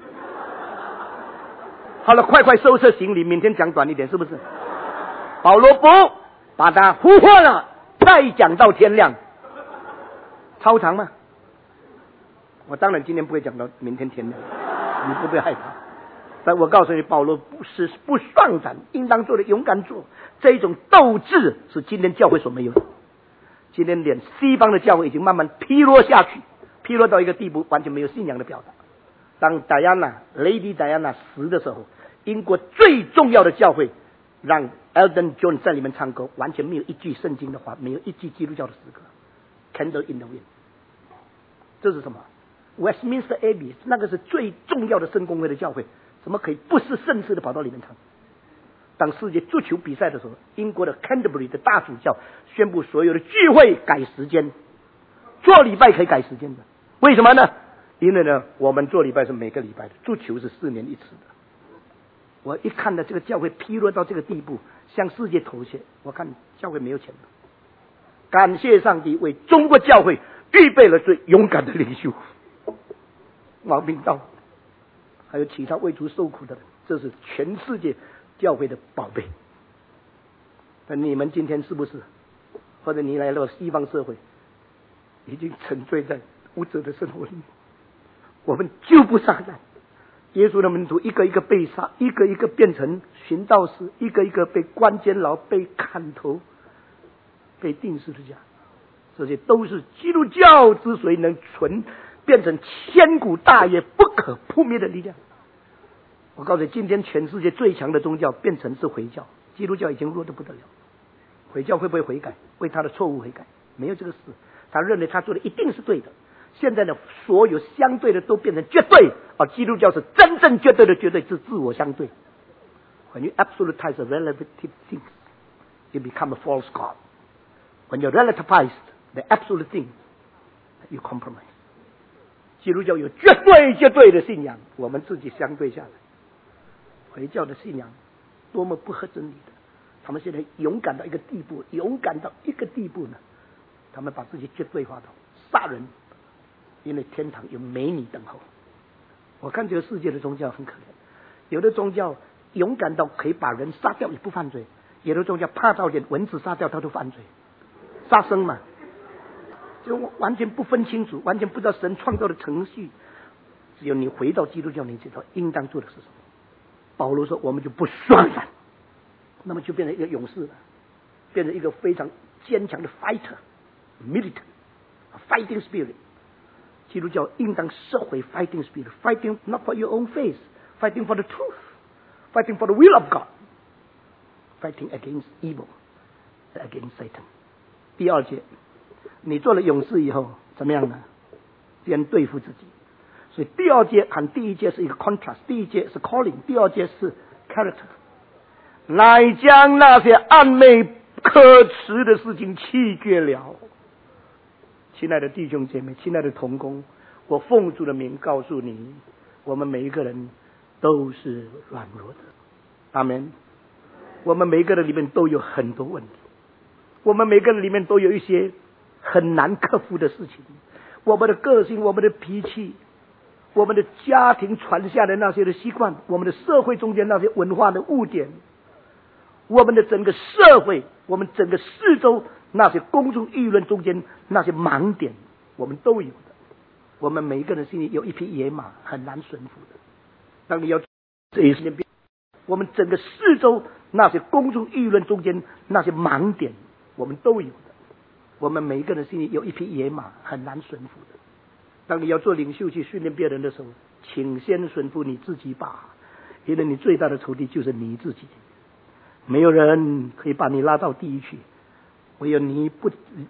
好了，快收拾行李，明天讲短一点，是不是？保罗不把他呼唤了，再讲到天亮，超长吗？我当然今天不会讲到明天天亮，你不必害怕。 但我告诉你，保罗不算胆，应当做的勇敢做。这一种斗志是今天教会所没有的。今天连西方的教会已经慢慢披落下去，披落到一个地步，完全没有信仰的表达。当 Lady Diana 死的时候，英国最重要的教会让 Elton John 在里面唱歌，完全没有一句圣经的话，没有一句基督教的诗歌。Candle in the Wind， 这是什么？ Westminster Abbey 那个是最重要的圣公会的教会，怎么可以不是圣事的跑到里面唱？当世界足球比赛的时候，英国的 Canterbury 的大主教宣布所有的聚会改时间，做礼拜可以改时间的。为什么呢？因为呢，我们做礼拜是每个礼拜的，足球是4年一次的。我一看到这个教会披落到这个地步，向世界妥协，我看教会没有钱了。感谢上帝为中国教会预备了最勇敢的领袖王明道，还有其他为主受苦的人，这是全世界教会的宝贝。那你们今天是不是？或者你来到西方社会，已经沉醉在无责的生活里面，我们救不上来。耶稣的门徒一个一个被杀，一个一个变成寻道士，一个一个被关监牢，被砍头，被钉十字架。这些都是基督教之所以能变成千古大业不可扑灭的力量。我告诉你，今天全世界最强的宗教变成是回教，基督教已经弱得不得了。回教会不会悔改？为他的错误悔改？没有这个事。他认为他做的一定是对的。现在呢，所有相对的都变成绝对，而基督教是真正绝对的绝对，是自我相对。When you absolutize the relative things, you become a false god. When you relativize the absolute thing, you compromise. 基督教有绝对的信仰，我们自己相对下来。回教的信仰多么不合真理的，他们现在勇敢到一个地步呢，他们把自己绝对化到杀人，因为天堂有美女等候。我看这个世界的宗教很可怜，有的宗教勇敢到可以把人杀掉也不犯罪，有的宗教怕到连蚊子杀掉他都犯罪，杀生嘛，就完全不分清楚，完全不知道神创造的程序。只有你回到基督教，你知道应当做的是什么。保罗说，我们就不算了，那么就变成一个勇士了，变成一个非常坚强的 fighting spirit。基督教应当收回 fighting spirit， fighting not for your own faith, fighting for the truth, fighting for the will of God, fighting against evil, against Satan。 第二节，你做了勇士以后怎么样呢？先对付自己。所以第二节和第一节是一个 contrast， 第一节是 calling， 第二节是 character。 乃将那些暗昧可耻的事情弃绝了。亲爱的弟兄姐妹，亲爱的同工，我奉主的名告诉你，我们每一个人都是软弱的。阿们。我们每一个人里面都有很多问题，我们每个人里面都有一些很难克服的事情。我们的个性，我们的脾气，我们的家庭传下的那些的习惯，我们的社会中间那些文化的污点，我们的整个社会，我们整个四周那些公众议论中间那些盲点，我们都有的。我们每一个人心里有一匹野马，很难驯服的。当你要这一时我们整个四周那些公众议论中间那些盲点，我们都有的。我们每一个人心里有一匹野马，很难驯服的。当你要做领袖去训练别人的时候，请先驯服你自己吧，因为你最大的仇敌就是你自己。没有人可以把你拉到地狱去，唯有你不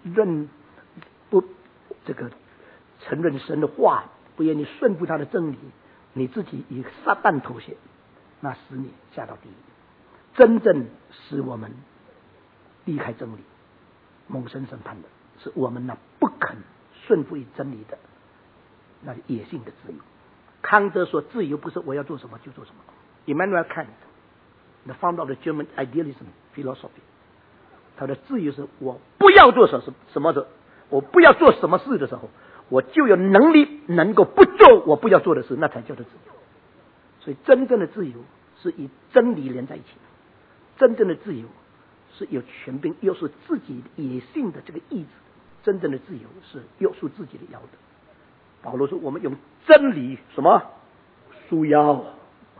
承认神的话，不愿意顺服他的真理，你自己与撒旦妥协，那使你下到地狱。真正使我们离开真理蒙神审判的，是我们那不肯顺服于真理的那野性的自由。康德说，自由不是我要做什么就做什么。 Immanuel Kant, the founder of the German idealism philosophy， 他的自由是我不要做什么的，我不要做什么事的时候，我就有能力能够不做我不要做的事，那才叫做自由。所以真正的自由是与真理连在一起的，真正的自由是有权柄约束自己野性的这个意志，真正的自由是约束自己的要的。保罗说，我们用真理什么束腰，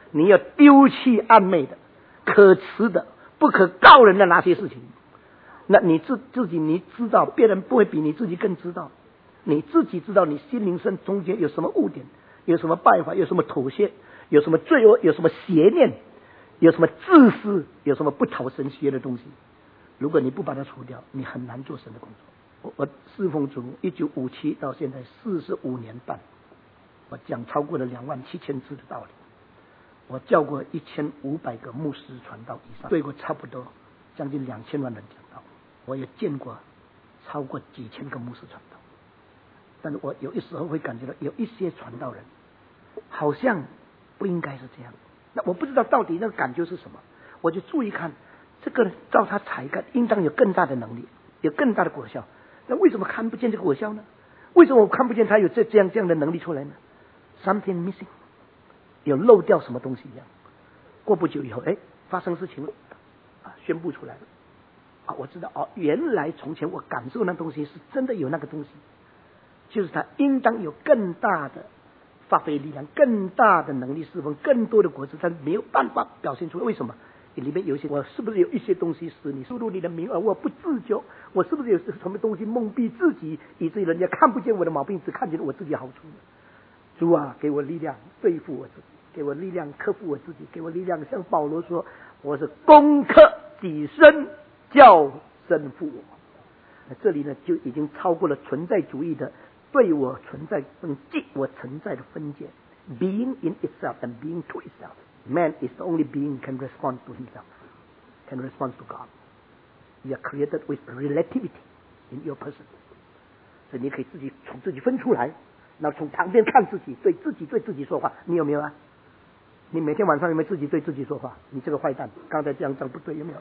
你要丢弃暧昧的、可耻的、不可告人的那些事情。那你自己你知道，别人不会比你自己更知道。你自己知道你心灵深中间有什么污点，有什么办法，有什么妥协，有什么罪恶，有什么邪念，有什么自私，有什么不讨神喜悦的东西。如果你不把它除掉，你很难做神的工作。我侍奉主1957到现在45年半，我讲超过了27000字的道理，我教过1500个牧师传道以上，对过差不多将近2000万人讲道，我也见过超过几千个牧师传道。但是我有的时候会感觉到有一些传道人好像不应该是这样，那我不知道到底那个感觉是什么，我就注意看这个人照他才干应当有更大的能力，有更大的果效，那为什么看不见这个果效呢？为什么我看不见他有这样的能力出来呢？ Something missing， 有漏掉什么东西一样。过不久以后，发生事情了，宣布出来了，我知道原来从前我感受那东西是真的有那个东西，就是他应当有更大的发挥力量，更大的能力释放更多的果子，但没有办法表现出来。为什么？里面有一些，我是不是有一些东西使你输入你的名，而我不自觉？我是不是有什么东西蒙蔽自己，以至于人家看不见我的毛病，只看见我自己好处呢？主啊，给我力量对付我自己，给我力量克服我自己，给我力量像保罗说，我是攻克己身，叫身服我。那这里呢，就已经超过了存在主义的对我存在分即我存在的分界。 Being in itself and being to itself. Man is the only being can respond to himself, can respond to God. You are created with relativity in your person. 所以你可以自己从自己分出来，然后从旁边看自己，对自己说话。你有没有啊？你每天晚上有没有自己对自己说话？你这个坏蛋，刚才这样不对，有没有？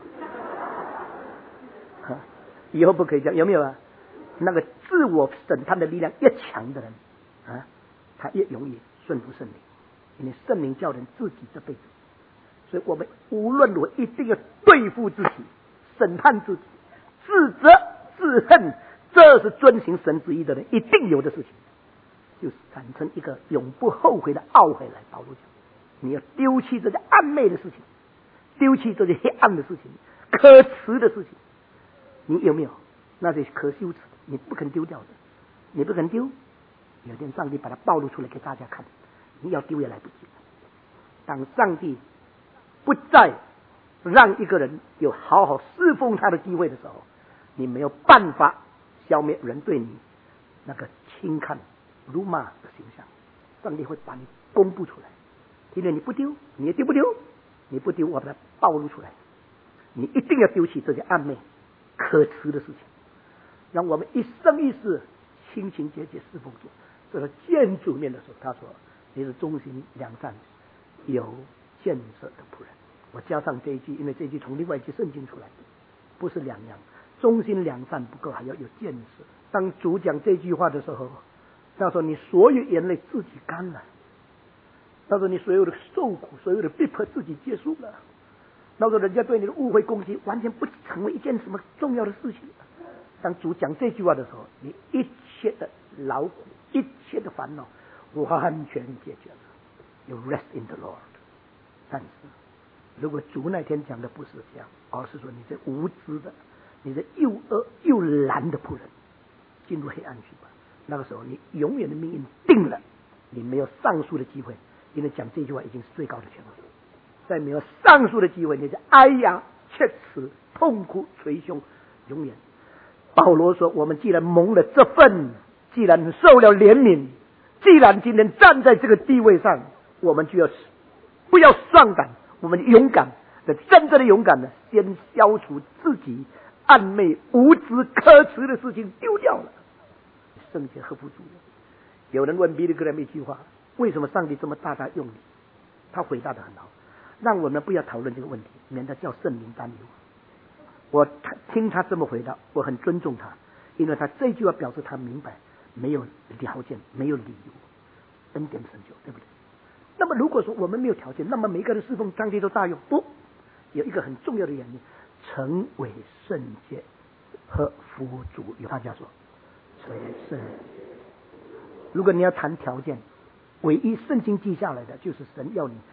以后不可以这样，有没有啊？那个自我审判的力量越强的人他越容易顺服圣灵，因为圣灵叫人自己这辈子。所以我们无论如何一定要对付自己，审判自己，自责自恨，这是遵行神旨意的人一定有的事情，就产生一个永不后悔的懊悔来。保罗讲，你要丢弃这些暗昧的事情，丢弃这些黑暗的事情，可耻的事情。你有没有那些可羞耻你不肯丢掉的？你不肯丢，有一天上帝把它暴露出来给大家看，你要丢也来不及。当上帝不再让一个人有好好侍奉他的机会的时候，你没有办法消灭人对你那个轻看辱骂的形象。上帝会把你公布出来，因为你不丢，你也丢不丢，你不丢，我把它暴露出来。你一定要丢弃这些暗昧可耻的事情，让我们一生一世清清洁洁侍奉主。这个见主面的时候，他说你是忠心良善有见识的仆人。我加上这一句，因为这一句从另外一句圣经出来，不是两样，忠心良善不够，还要有见识。当主讲这句话的时候，他说你所有眼泪自己干了，他说你所有的受苦，所有的逼迫自己结束了，那时候人家对你的误会攻击完全不成为一件什么重要的事情。当主讲这句话的时候，你一切的劳苦，一切的烦恼完全解决了。You rest in the Lord。 但是如果主那天讲的不是这样，而是说你这无知的，你这又恶又懒的仆人，进入黑暗去吧，那个时候你永远的命运定了，你没有上诉的机会，因为讲这句话已经是最高的权威。再没有上诉的机会，你就哀牙切齿，痛苦捶胸，永远。保罗说，我们既然蒙了这份，既然受了怜悯，既然今天站在这个地位上，我们就要不要丧胆，我们勇敢的，真正的勇敢的，先消除自己暗昧无知可耻的事情，丢掉了，圣洁合乎主义。有人问比利格兰一句话，为什么上帝这么大大用你？他回答得很好，让我们不要讨论这个问题，免得叫圣灵担忧。我听他这么回答，我很尊重他，因为他这句话表示他明白没有条件，没有理由，恩典成就，对不对？那么如果说我们没有条件，那么每个人侍奉上帝都大用，不，有一个很重要的原因，成为圣洁和服主。有大家说成为圣洁，如果你要谈条件，唯一圣经记下来的就是神要你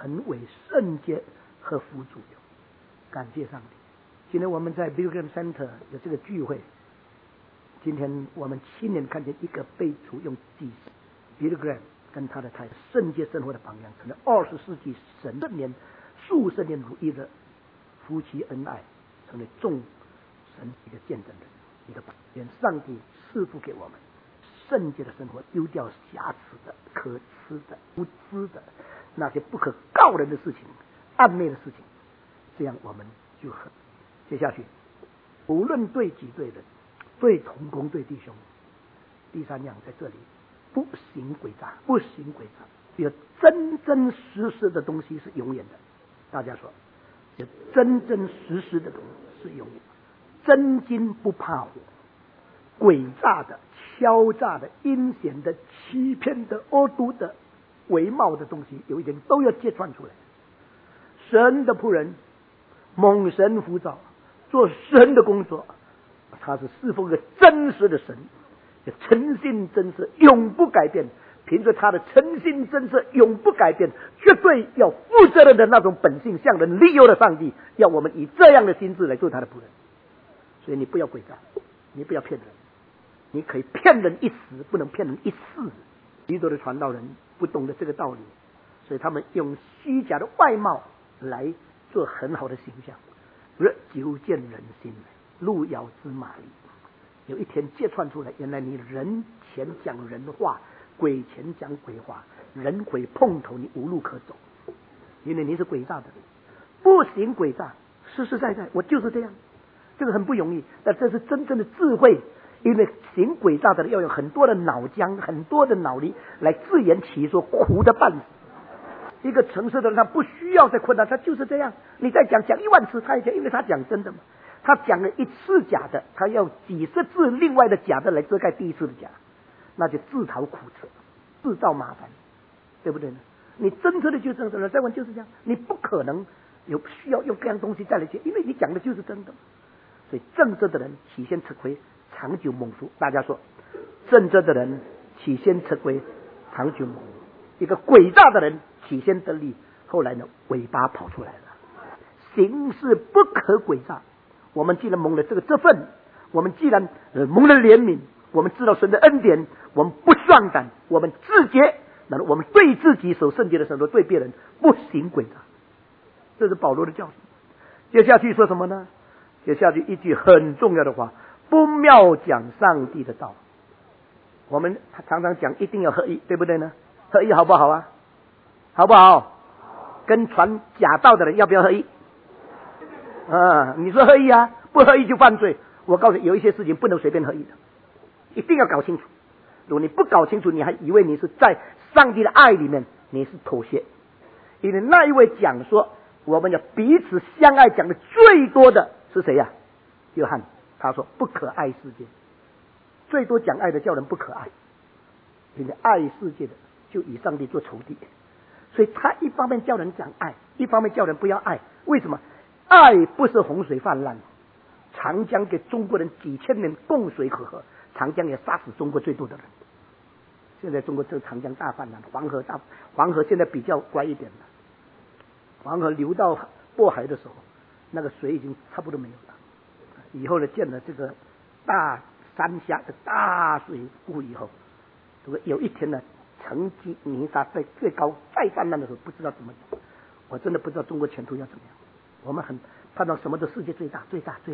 成为圣洁和辅助的。感谢上帝！今天我们在 Billy Graham Center 有这个聚会，今天我们亲眼看见一个被主用祭司 Billy Graham 跟他的太太圣洁生活的榜样，成了20世纪神数十年如一的夫妻恩爱，成为众神一个见证人，一个榜样。愿上帝赐福给我们圣洁的生活，丢掉瑕疵的、可耻的、无知的那些不可告人的事情、暗昧的事情，这样我们就很接下去，无论对己对人、对同工对弟兄，第三样在这里，不行诡诈，不行诡诈，有真真实实的东西是永远的。大家说，有真真实实的东西是永远的。真金不怕火，诡诈的、敲诈的、阴险的、欺骗的、恶毒的、伪冒的东西，有一点都要揭穿出来。神的仆人蒙神呼召，做神的工作，他是侍奉一个真实的神，诚信真实，永不改变。凭着他的诚信真实，永不改变，绝对要负责任的那种本性，向人利诱的上帝，要我们以这样的心智来做他的仆人。所以你不要诡诈，你不要骗人，你可以骗人一时，不能骗人一世。许多的传道人不懂得这个道理，所以他们用虚假的外貌来做很好的形象。日久见人心，路遥知马力。有一天揭穿出来，原来你人前讲人话，鬼前讲鬼话，人鬼碰头，你无路可走，因为你是诡诈的人。不行诡诈，实实在在，我就是这样。这个很不容易，但这是真正的智慧。因为行诡诈的人要有很多的脑浆，很多的脑力来自圆其说，苦的半死。一个诚实的人，他不需要再困难，他就是这样。你再讲10000次，他也讲，因为他讲真的嘛。他讲了一次假的，他要几十次另外的假的来遮盖第一次的假，那就自讨苦吃，制造麻烦，对不对呢？你真正的就是真的，再问就是这样，你不可能有需要用各样东西再来讲，因为你讲的就是真的。所以正直的人起先吃亏，长久蒙福。大家说，正直的人起先吃亏，长久蒙福。一个诡诈的人起先得利，后来呢尾巴跑出来了。行事不可诡诈。我们既然蒙了这份，我们既然蒙了怜悯，我们知道神的恩典，我们不上胆，我们自洁，那我们对自己守圣洁的时候，对别人不行诡诈。这是保罗的教训。接下去说什么呢？接下去一句很重要的话，不妙讲上帝的道。我们常常讲一定要合一，对不对呢？合一好不好啊？好不好？跟传假道的人要不要合一？你说合一啊，不合一就犯罪。我告诉你，有一些事情不能随便合一的，一定要搞清楚。如果你不搞清楚，你还以为你是在上帝的爱里面，你是妥协。因为那一位讲说我们要彼此相爱讲的最多的是谁呀？约翰，他说不可爱世界，最多讲爱的叫人不可爱，因为爱世界的就与上帝做仇敌。所以他一方面叫人讲爱，一方面叫人不要爱。为什么？爱不是洪水泛滥，长江给中国人几千年共水可河，长江也杀死中国最多的人。现在中国这长江大泛滥，黄河现在比较乖一点了。黄河流到渤海的时候，那个水已经差不多没有了。以后呢，建了这个大三峡的大水库以后，这个有一天呢，沉积泥沙在最高再泛滥的时候，不知道怎么讲。我真的不知道中国前途要怎么样。我们很盼望什么的世界最大，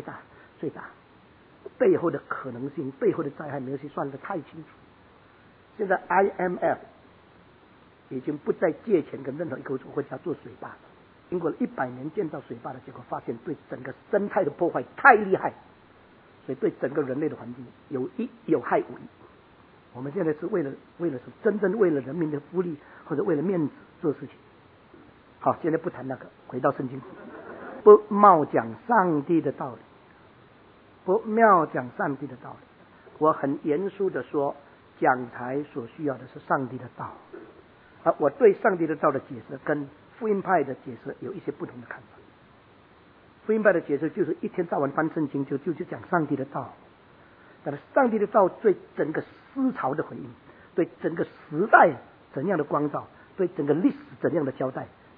背后的可能性，背后的灾害没有去算得太清楚。现在 IMF 已经不再借钱跟任何一个国家做水坝了。经过了100年建造水坝的结果，发现对整个生态的破坏太厉害，所以对整个人类的环境有益有害无益。我们现在是为了真正为了人民的福利或者为了面子做事情。好，现在不谈那个，回到圣经。不冒讲上帝的道理，不妙讲上帝的道理。我很严肃的说，讲台所需要的是上帝的道，而我对上帝的道的解释跟福音派的解释有一些不同的看法。福音派的解释就是一天到晚翻圣经就讲上帝的道，但是上帝的道对整个思潮的回应，对整个时代怎样的光照，对整个历史怎样的交代，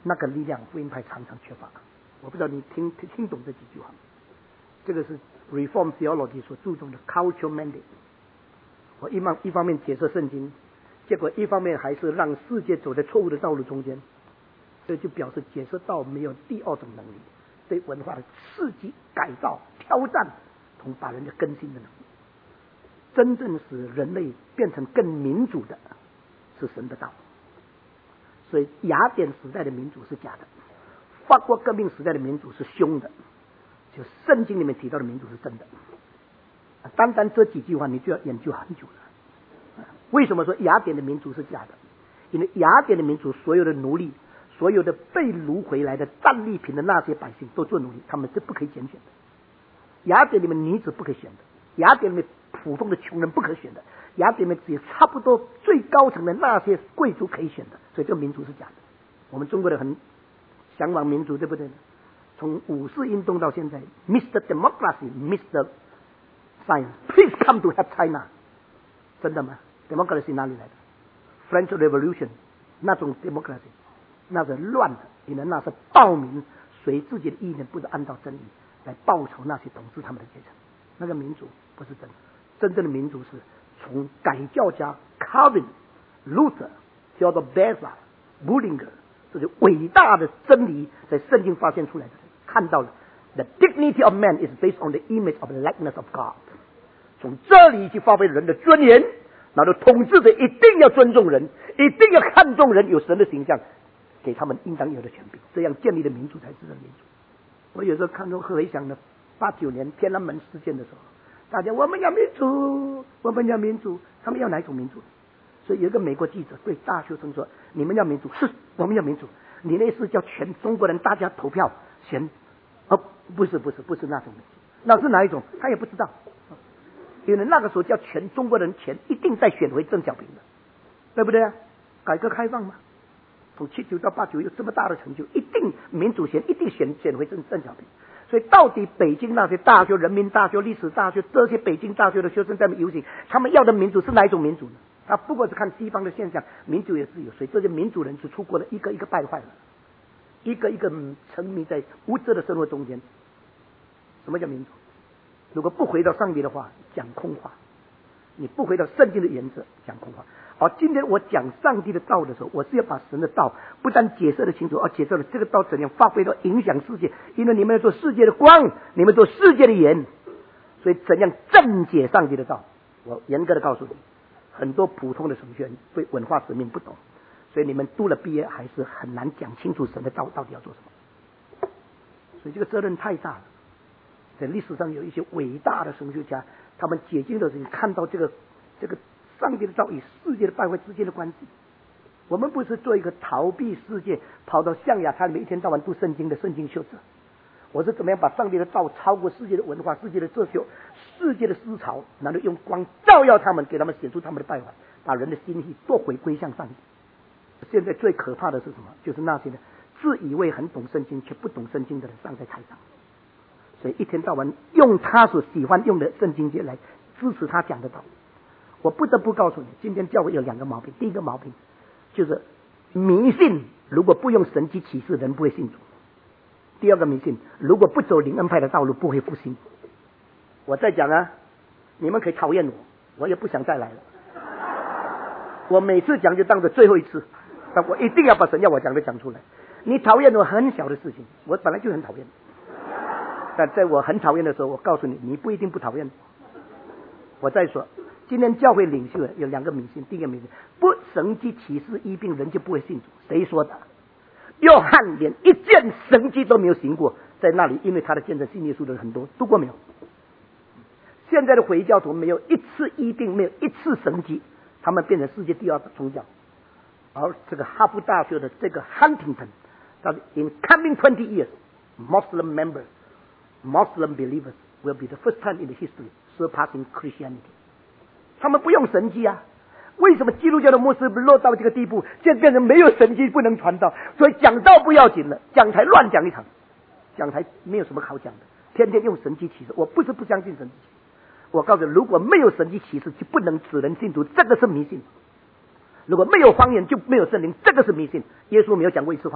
那个力量福音派常常缺乏。我不知道你听懂这几句话。这个是 Reform Theology 所注重的 cultural mandate。我一方面解释圣经，结果一方面还是让世界走在错误的道路中间，这就表示解释道没有第二种能力，对文化的刺激、改造、挑战同把人的更新的能力。真正使人类变成更民主的是神的道。所以雅典时代的民主是假的，法国革命时代的民主是凶的，就圣经里面提到的民主是真的。单单这几句话你就要研究很久了。为什么说雅典的民主是假的？因为雅典的民主所有的奴隶，所有的被掳回来的战利品的那些百姓都做奴隶，他们是不可以拣选的。雅典里面女子不可以选的，雅典里面普通的穷人不可选的，雅典里面只有差不多最高层的那些贵族可以选的，所以这个民主是假的。我们中国人很向往民主，对不对？从五四运动到现在 Mr. Democracy Mr. Science Please come to help China， 真的吗？ Democracy 哪里来的？ French Revolution 那种 Democracy 那是乱的，因为那是暴民随自己的意念，不是按照真理来报仇那些统治他们的阶层。那个民主不是真的，真正的民主是从改教家 Calvin、Luther、Theodor Beza、Bullinger 这些伟大的真理在圣经发现出来的人，看到了 The dignity of man is based on the image of the likeness of God。 从这里去发挥人的尊严，然后统治者一定要尊重人，一定要看重人，有神的形象，给他们应当有的权柄，这样建立的民主才是真民主。我有时候看到回想的89年天安门事件的时候，大家我们要民主，我们要民主，他们要哪一种民主？所以有一个美国记者对大学生说：“你们要民主，是我们要民主。你那是叫全中国人大家投票选，不是那种民主，那是哪一种？他也不知道，因为那个时候叫全中国人选，一定再选回邓小平的，对不对啊？改革开放嘛，从79到89有这么大的成就，一定民主选，一定选回邓小平。所以到底北京那些大学、人民大学、历史大学这些北京大学的学生在那游行，他们要的民主是哪一种民主呢？他不过是看西方的现象，民主也自由，所以这些民主人士出国了，一个一个败坏了，一个一个沉迷在无知的生活中间。什么叫民主？如果不回到上帝的话，讲空话；你不回到圣经的原则，讲空话。而今天我讲上帝的道的时候，我是要把神的道不但解释得清楚，而解释了这个道怎样发挥到影响世界。因为你们要做世界的光，你们做世界的盐，所以怎样正解上帝的道，我严格的告诉你，很多普通的程序员对文化使命不懂，所以你们读了毕业还是很难讲清楚神的道到底要做什么。所以这个责任太大了。在历史上有一些伟大的神学家，他们解经的时候看到这个上帝的道与世界的败坏之间的关系。我们不是做一个逃避世界，跑到象牙塔里面一天到晚读圣经的圣经学者。我是怎么样把上帝的道超过世界的文化、世界的哲学、世界的思潮，然后用光照耀他们，给他们显出他们的败坏，把人的心意多回归向上帝。现在最可怕的是什么？就是那些自以为很懂圣经却不懂圣经的人站在台上，所以一天到晚用他所喜欢用的圣经节来支持他讲的道。我不得不告诉你，今天教会有2个毛病。第一个毛病就是迷信，如果不用神迹启示，人不会信主。第二个迷信，如果不走灵恩派的道路，不会复兴。我再讲啊，你们可以讨厌我，我也不想再来了。我每次讲就当着最后一次，但我一定要把神要我讲的讲出来。你讨厌我很小的事情，我本来就很讨厌，但在我很讨厌的时候，我告诉你，你不一定不讨厌我。再说，今天教会领袖有2个迷信。第一个迷信，不神迹启示医病，人就不会信主。谁说的？约翰连一件神迹都没有行过，在那里，因为他的见证信耶稣的人很多，读过没有？现在的回教徒没有一次医病，没有一次神迹，他们变成世界第2宗教。而这个哈佛大学的这个 Huntington， 他 in coming 20 years Muslim believers will be the first time in the history surpassing Christianity。 他们不用神迹啊，为什么基督教的牧师落到这个地步，现在变成没有神迹不能传道？所以讲道不要紧了，讲台乱讲一场，讲台没有什么好讲的，天天用神迹启示。我不是不相信神迹，我告诉你，如果没有神迹启示，就不能使人信主，这个是迷信。如果没有方言，就没有圣灵，这个是迷信。耶稣没有讲过一次方言，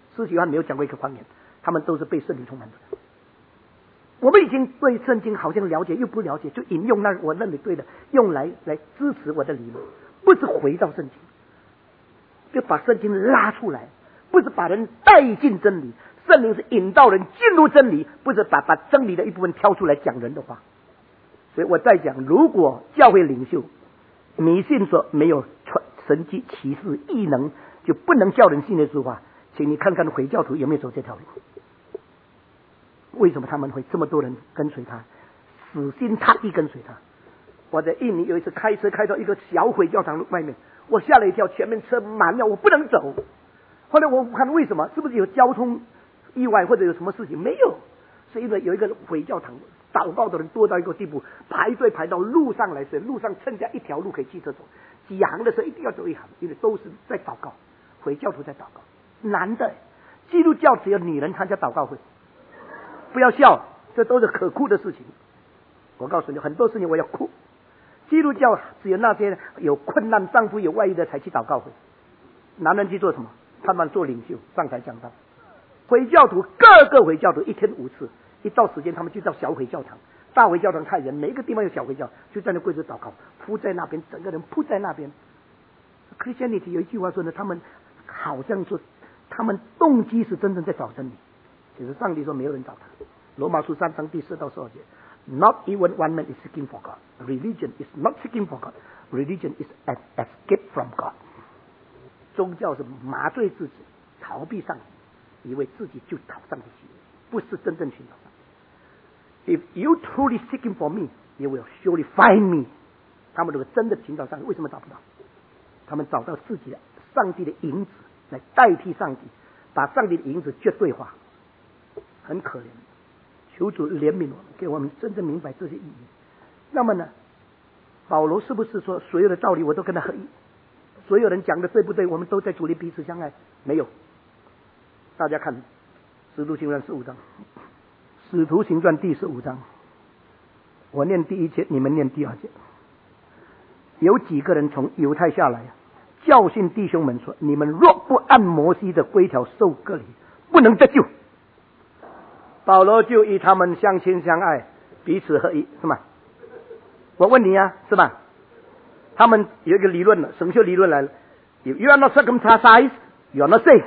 施洗约翰没有讲过一个方言，他们都是被圣灵充满的。我们已经对圣经好像了解又不了解，就引用那我认为对的，用来支持我的理论，不是回到圣经，就把圣经拉出来，不是把人带进真理。圣灵是引导人进入真理，不是把真理的一部分挑出来讲人的话。所以我在讲，如果教会领袖迷信说没有神迹奇事异能就不能叫人信耶稣的话，请你看看回教徒有没有走这条路。为什么他们会这么多人跟随他，死心塌地跟随他？我在印尼有一次开车开到一个小回教堂外面，我吓了一跳，前面车满了，我不能走。后来我看为什么，是不是有交通意外或者有什么事情？没有，是因为有一个回教堂祷告的人多到一个地步，排队排到路上来，所以路上剩下一条路可以汽车走，几行的时候一定要走一行，因为都是在祷告，回教徒在祷告。男的，基督教只有女人参加祷告会。不要笑，这都是可哭的事情。我告诉你，很多事情我要哭。基督教只有那些有困难、丈夫有外遇的才去祷告会，男人去做什么？他们做领袖，上台讲道。回教徒各个回教徒一天5次，一到时间他们就到小回教堂，大回教堂太人，每一个地方有小回教，就在那跪着祷告，扑在那边，整个人扑在那边。Christianity 有一句话说呢，他们好像说他们动机是真正在找真理。其实上帝说没有人找他。罗马书3章第4到12节 ，Not even one man is seeking for God. Religion is not seeking for God. Religion is an escape from God. 宗教是麻醉自己，逃避上帝，以为自己就讨上帝喜悦，不是真正寻找上帝。If you truly seeking for me, you will surely find me. 他们如果真的寻找上帝，为什么找不到？他们找到自己的上帝的影子来代替上帝，把上帝的影子绝对化。很可怜，求主怜悯我们，给我们真正明白这些意义。那么呢，保罗是不是说所有的道理我都跟他合一？所有人讲的对不对？我们都在主里彼此相爱？没有。大家看《使徒行传》15章，《使徒行传》第15章，我念第1节，你们念第2节。有几个人从犹太下来，教训弟兄们说：你们若不按摩西的规条受割礼，不能得救。保罗就以他们相亲相爱，彼此合一，是吗？我问你啊，是吧？他们有一个理论了，神学理论来了。If you are not circumcised, you are not saved.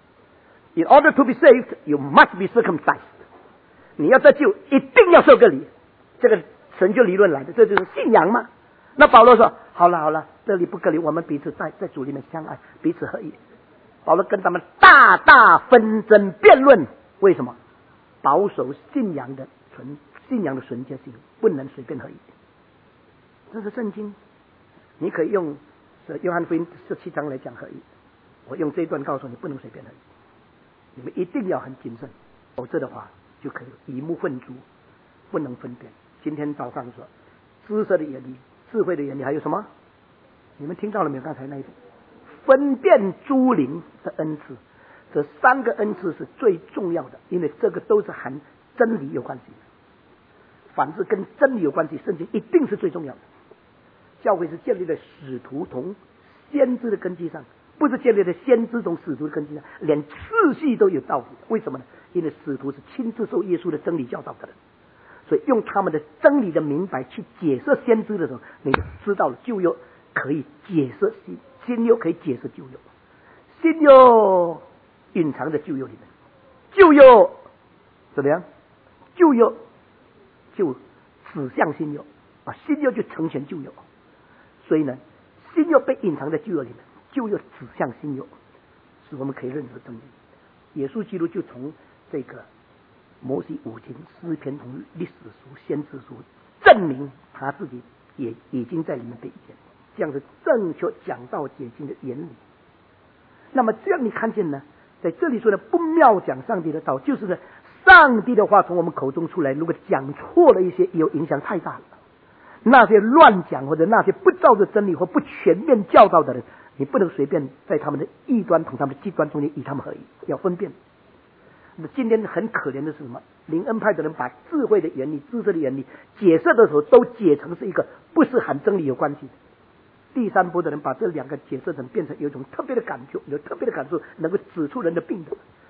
In order to be saved, you must be circumcised. 你要得救，一定要受割礼。这个神学理论来的，这就是信仰嘛。那保罗说：好了，这里不割礼，我们彼此在主里面相爱，彼此合一。保罗跟他们大大纷争辩论，为什么？保守信仰的纯洁性，不能随便合一。这是圣经，你可以用约翰福音17章来讲合一。我用这一段告诉你，不能随便合一，你们一定要很谨慎，否则的话就可以以目混珠，不能分辨。今天早上说，知识的眼力、智慧的眼力，还有什么？你们听到了没有？刚才那一段，分辨诸灵的恩赐。这3个恩赐是最重要的，因为这个都是和真理有关系的。凡是跟真理有关系，圣经一定是最重要的。教会是建立在使徒同先知的根基上，不是建立在先知同使徒的根基上，连次序都有道理的。为什么呢？因为使徒是亲自受耶稣的真理教导的人，所以用他们的真理的明白去解释先知的时候，你就知道了旧约可以解释新约可以解释旧约，新约隐藏在旧约里面，旧约怎么样？旧约就指向新约啊，新约就成全旧约。所以呢，新约被隐藏在旧约里面，旧约指向新约，使我们可以认识真理。耶稣基督就从这个摩西五经、诗篇同历史书、先知书证明他自己也已经在里面被见，这样是正确讲道解经的原理。那么这样你看见呢？在这里说的不妙讲上帝的道，就是呢，上帝的话从我们口中出来，如果讲错了一些，有影响太大了。那些乱讲或者那些不照着真理或不全面教导的人，你不能随便在他们的异端同他们的极端中间与他们合一，要分辨。那么今天很可怜的是什么？灵恩派的人把智慧的原理、知识的原理解释的时候，都解成是一个不是和真理有关系的。第三波的人把这2个解释成变成有一种特别的感觉，有特别的感受，能够指出人的病的。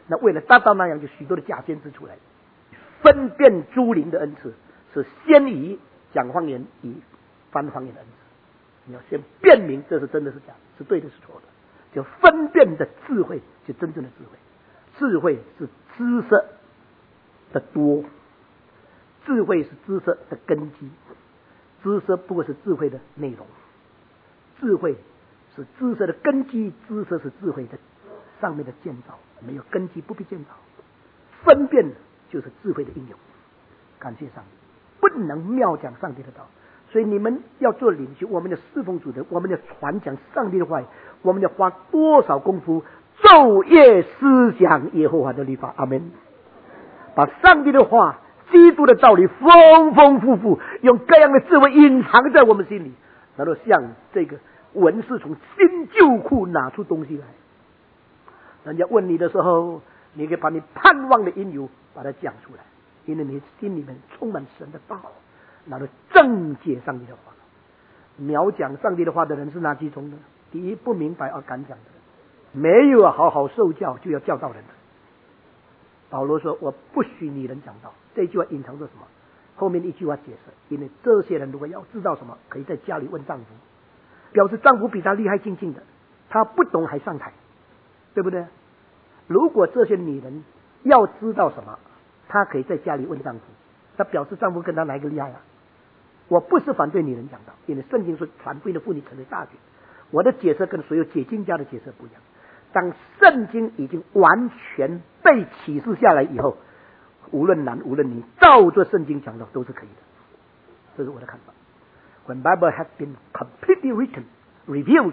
那为了达到那样，就许多的假先知出来，分辨诸灵的恩赐是先于讲方言与翻方言的恩赐。你要先辨明这是真的是假，是对的是错的，就分辨的智慧，就真正的智慧。智慧是知识的多，智慧是知识的根基，知识不过是智慧的内容。智慧是知识的根基，知识是智慧的上面的建造，没有根基不必建造。分辨就是智慧的应用。感谢上帝，不能妙讲上帝的道。所以你们要做领袖，我们的侍奉主的，我们要传讲上帝的话，我们要花多少功夫昼夜思想耶和华的律法。阿们。把上帝的话、基督的道理丰丰富富用各样的智慧隐藏在我们心里，然后像这个文士从新旧库拿出东西来。人家问你的时候，你可以把你盼望的因由把它讲出来，因为你心里面充满神的道，然后正解上帝的话。秒讲上帝的话的人是哪几种呢？第一，不明白而敢讲的人，没有好好受教就要教导人的。保罗说：“我不许你人讲道。”这句话隐藏着什么？后面一句话解释：因为这些人如果要知道什么，可以在家里问丈夫，表示丈夫比他厉害静静的，他不懂还上台，对不对？如果这些女人要知道什么，她可以在家里问丈夫，她表示丈夫跟她哪一个厉害啊？我不是反对女人讲道，因为圣经说传福音的妇女成为大军。我的解释跟所有解经家的解释不一样。当圣经已经完全被启示下来以后，无论男无论女，照着圣经讲道都是可以的。这是我的看法。When Bible has been completely written, revealed,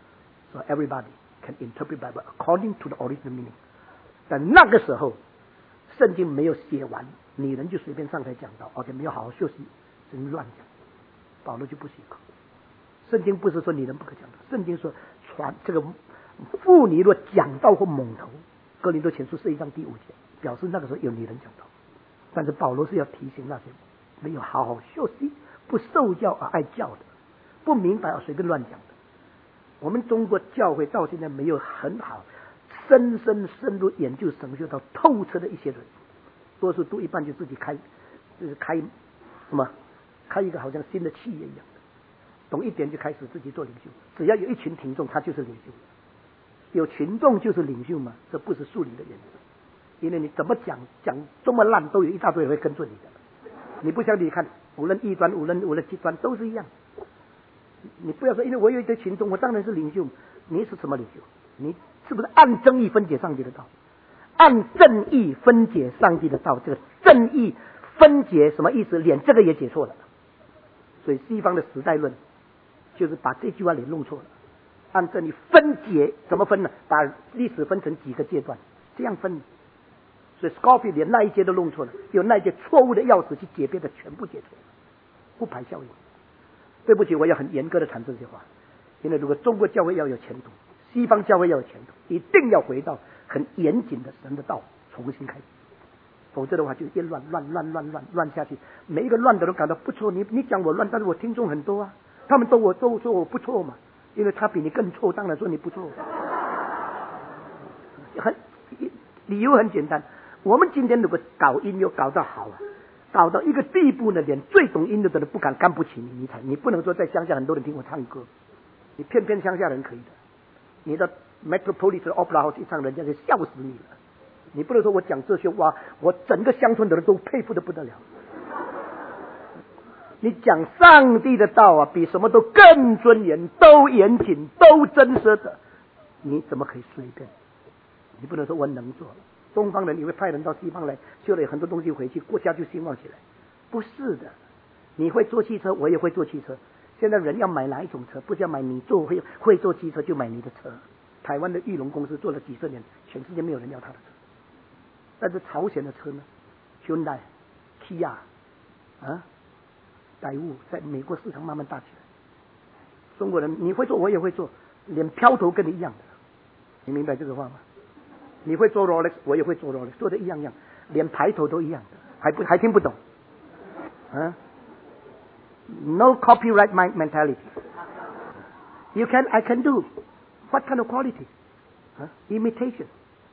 so everybody can interpret Bible according to the original meaning. 但那个时候，圣经没有写完，女人就随便上台讲道，而且没有好好休息，真乱讲。保罗就不许可。圣经不是说女人不可讲道，圣经说传这个妇女若讲道或猛头，哥林多前书11章第5节，表示那个时候有女人讲道。但是保罗是要提醒那些没有好好休息、不受教而爱教的，不明白而随便乱讲的。我们中国教会到现在没有很好深入研究神学到透彻的一些人，多数读一半就自己开什么开一个好像新的企业一样的，懂一点就开始自己做领袖。只要有一群听众，他就是领袖。有群众就是领袖嘛，这不是树理的原则。因为你怎么讲这么烂，都有一大堆人会跟着你的。你不像你看，无论异端，无论极端，都是一样。你不要说，因为我有一堆群众，我当然是领袖。你是什么领袖？你是不是按正义分解上帝的道？按正义分解上帝的道，这个正义分解什么意思？连这个也解错了。所以西方的时代论就是把这句话给弄错了。按正义分解怎么分呢？把历史分成几个阶段，这样分。所以 Scofield 连那一节都弄错了，有那一节错误的钥匙去解别的全部解错了，不排效应。对不起，我要很严格的谈这些话，因为如果中国教会要有前途，西方教会要有前途，一定要回到很严谨的神的道，重新开始，否则的话就一乱下去，每一个乱的都感到不错。你讲我乱，但是我听众很多啊，他们都说我不错嘛，因为他比你更错，当然说你不错。理由很简单，我们今天如果搞音乐搞得好啊，搞到一个地步呢，连最懂音乐的人不敢干不起你不能说在乡下很多人听我唱歌，你偏乡下人可以的，你的 Metropolitan Opera House 一唱，人家就笑死你了。你不能说我讲这些话，我整个乡村的人都佩服得不得了。你讲上帝的道啊，比什么都更尊严，都严谨，都真实的，你怎么可以随便？你不能说我能做了。东方人你会派人到西方来，修了很多东西回去，国家就兴旺起来。不是的，你会坐汽车，我也会坐汽车。现在人要买哪一种车？不是要买你会坐汽车就买你的车。台湾的裕隆公司做了几十年，全世界没有人要他的车。但是朝鲜的车呢 ，Hyundai、Kia 啊，代步在美国市场慢慢大起来。中国人你会做，我也会做，连漂头跟你一样的，你明白这个话吗？你会做 Rolex， 我也会做 Rolex， 做的一样样，连排头都一样的，还听不懂啊 ？No copyright mentality. I can do. What kind of quality? Imitation.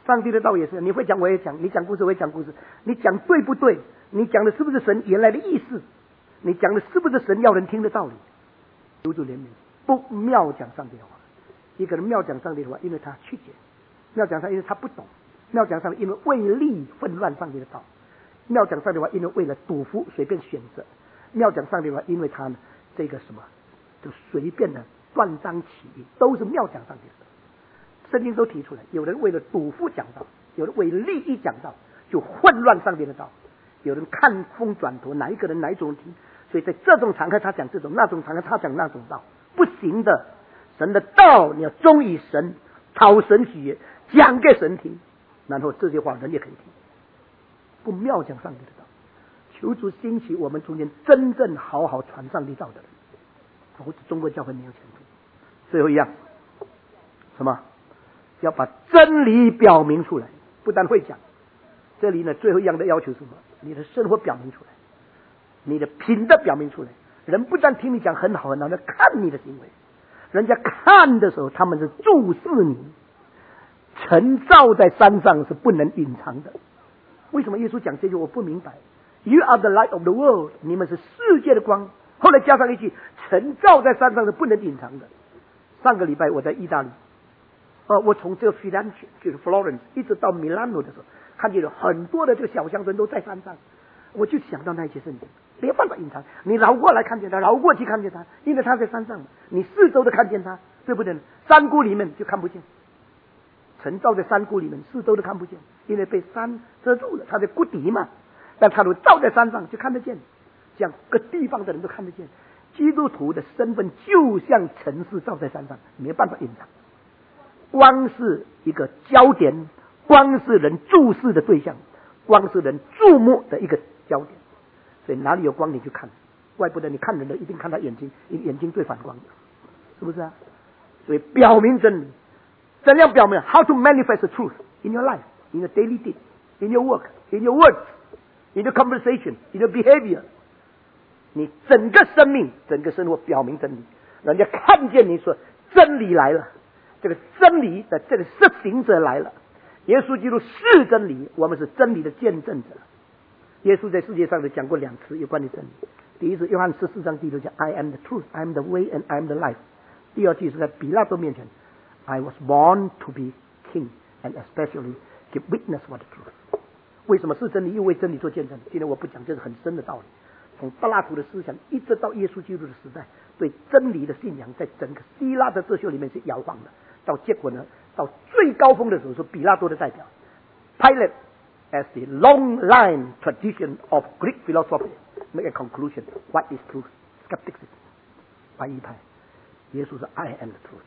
上帝的道也是，你会讲我也讲，你讲故事我也讲故事，你讲对不对？你讲的是不是神原来的意思？你讲的是不是神要人听的道理？求主怜悯，不妙讲上帝的话。一个人妙讲上帝的话，因为他曲解；妙讲上帝，因为他不懂；妙讲上帝，因为为利混乱上帝的道；妙讲上帝的话，因为为了赌夫随便选择；妙讲上帝的话，因为他呢这个什么就随便的断章取义，都是妙讲上帝的。圣经都提出来，有人为了赌夫讲道，有人为了利益讲道，就混乱上帝的道。有人看风转舵，哪一个人哪一种人听，所以在这种场合他讲这种，那种场合他讲那种道，不行的。神的道你要忠于神，讨神喜悦，讲给神听，然后这些话人也可以听，不妙讲上帝的道。求主兴起我们中间真正好好传上帝道的人，否则中国教会没有前途。最后一样，什么？要把真理表明出来，不但会讲。这里呢，最后一样的要求是什么？你的生活表明出来，你的品德表明出来。人不但听你讲很好很好，要看你的行为。人家看的时候，他们是注视你。尘罩在山上是不能隐藏的。为什么耶稣讲这句我不明白？ You are the light of the world， 你们是世界的光。后来加上一句，尘罩在山上是不能隐藏的。上个礼拜我在意大利，我从这个 Florence 就是 Florence 一直到 Milano 的时候，看见了很多的这个小乡村都在山上，我就想到那些圣经。没有办法隐藏，你绕过来看见他，绕过去看见他，因为他在山上，你四周都看见他，对不对？山谷里面就看不见，尘罩在山谷里面，四周都看不见，因为被山遮住了，他在谷底嘛。但他如果照在山上就看得见，这样各地方的人都看得见。基督徒的身份就像尘世照在山上，没有办法隐藏。光是一个焦点，光是人注视的对象，光是人注目的一个焦点。所以哪里有光你就看，怪不得你看人的一定看他眼睛，因为眼睛最反光的，是不是啊？所以表明真理，怎样表明 ？How to manifest the truth in your life, in your daily deed, in your work, in your words, in your conversation, in your behavior。你整个生命、整个生活表明真理，人家看见你说真理来了，这个真理的这个实行者来了。耶稣基督是真理，我们是真理的见证者。耶稣在世界上的讲过2次有关于真理。第一次约翰14章第6讲 I am the truth, I am the way and I am the life。第二句是在比拉多面前 I was born to be king and especially give witness for the truth。 为什么是真理又为真理做见证？今天我不讲，这是很深的道理。从柏拉图的思想一直到耶稣基督的时代，对真理的信仰在整个希腊的哲学里面是摇晃的，到结果呢，到最高峰的时候是比拉多的代表 Pilate as the long line tradition of Greek philosophy make a conclusion what is truth skepticism 怀疑派。耶稣说 I am the truth。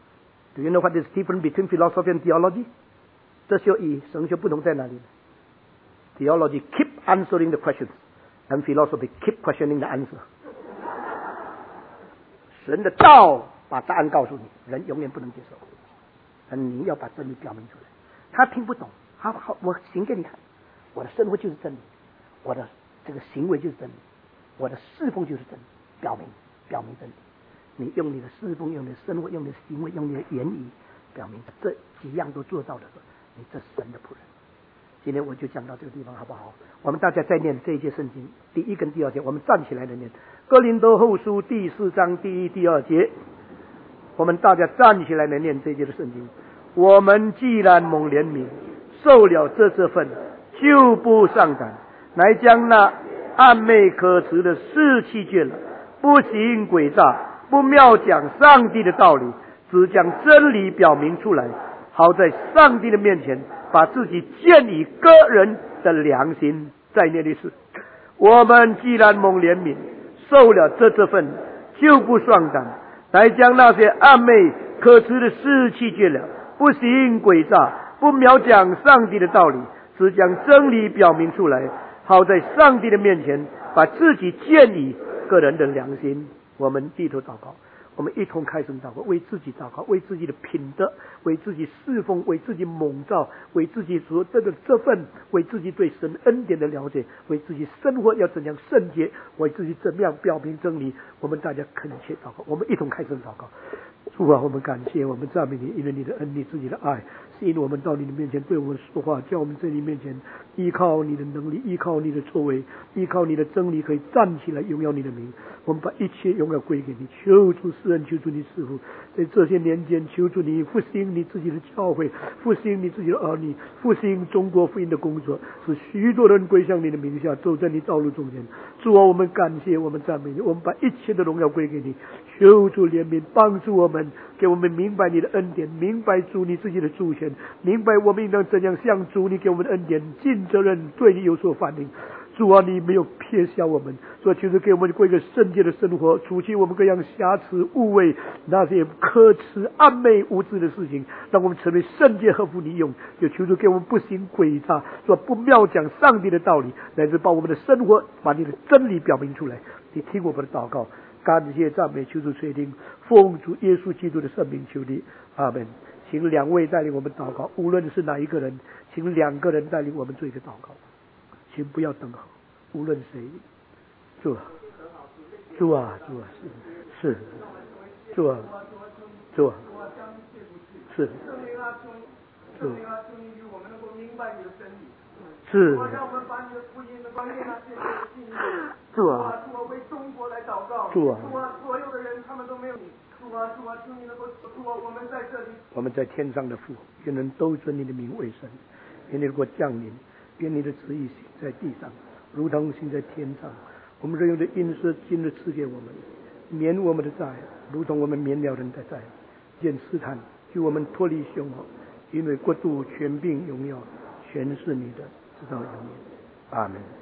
Do you know what is different between philosophy and theology？ 哲学与神学不同在哪里？ Theology keep answering the questions and philosophy keep questioning the answer。 神的道把答案告诉你，人永远不能接受，但你要把真理表明出来。他听不懂，好，我行给你看，我的生活就是真理，我的这个行为就是真理，我的侍奉就是真理，表明真理。你用你的侍奉，用你的生活，用你的行为，用你的言语表明这几样都做到的时候，你这是神的仆人。今天我就讲到这个地方好不好？我们大家再念这一节圣经第1跟第2节，我们站起来的念哥林多后书第4章第1、第2节，我们大家站起来来念这一节的圣经。我们既然蒙怜悯，受了这份，就不上胆，乃将那暗昧可耻的事弃绝了，不行诡诈，不妙讲上帝的道理，只将真理表明出来，好在上帝的面前把自己建立个人的良心。再念的是，我们既然蒙怜悯，受了这份，就不上胆，乃将那些暗昧可耻的事弃绝了，不行诡诈，不妙讲上帝的道理，只将真理表明出来，好在上帝的面前把自己建立个人的良心。我们低头祷告，我们一同开声祷告，为自己祷告，为自己的品德，为自己侍奉，为自己蒙召，为自己所得的这份，为自己对神恩典的了解，为自己生活要怎样圣洁，为自己怎么样表明真理。我们大家恳切祷告，我们一同开声祷告。主啊，我们感谢，我们赞美你，因为你的恩，你自己的爱， 吸引我们到你的面前，对我们说话，叫我们在你面前依靠你的能力，依靠你的作为，依靠你的真理，可以站起来荣耀你的名。我们把一切荣耀归给你，求主施恩，求主你赐福，在这些年间，求主你复兴你自己的教会，复兴你自己的儿女，复兴中国福音的工作，使许多人归向你的名下，走在你道路中间。主啊，我们感谢，我们赞美你，我们把一切的荣耀归给你。求主怜悯，帮助我们，给我们明白你的恩典，明白主你自己的主权，明白我们应当怎样向主你给我们的恩典尽责任，对你有所反应。主啊，你没有撇下我们，所以就是给我们过一个圣洁的生活，除去我们各样瑕疵污秽那些可耻暗昧无知的事情，让我们成为圣洁合乎你用。就求主给我们不行诡诈，说不妙讲上帝的道理，乃至把我们的生活把你的真理表明出来。你听我们的祷告，感谢赞美，求主垂听，奉主耶稣基督的圣名求你，阿门。请2位带领我们祷告，无论是哪一个人，请2个人带领我们做一个祷告，请不要等候，无论谁。主啊，主啊，主啊，是主啊，主啊，是主，是主啊， 为中国来祷告， 主啊， 所有的人他们都没有你，主啊，求你能够，主啊，我们在这里， 我们在天上的父，愿人都尊你的名为圣，愿你的国降临，愿你的旨意行在地上，如同行在天上。我们日用的饮食今日赐给我们，免我们的债，如同我们免了人的债。见试探，救我们脱离凶恶，因为国度、权柄、荣耀，全是你的，直到永远。阿门。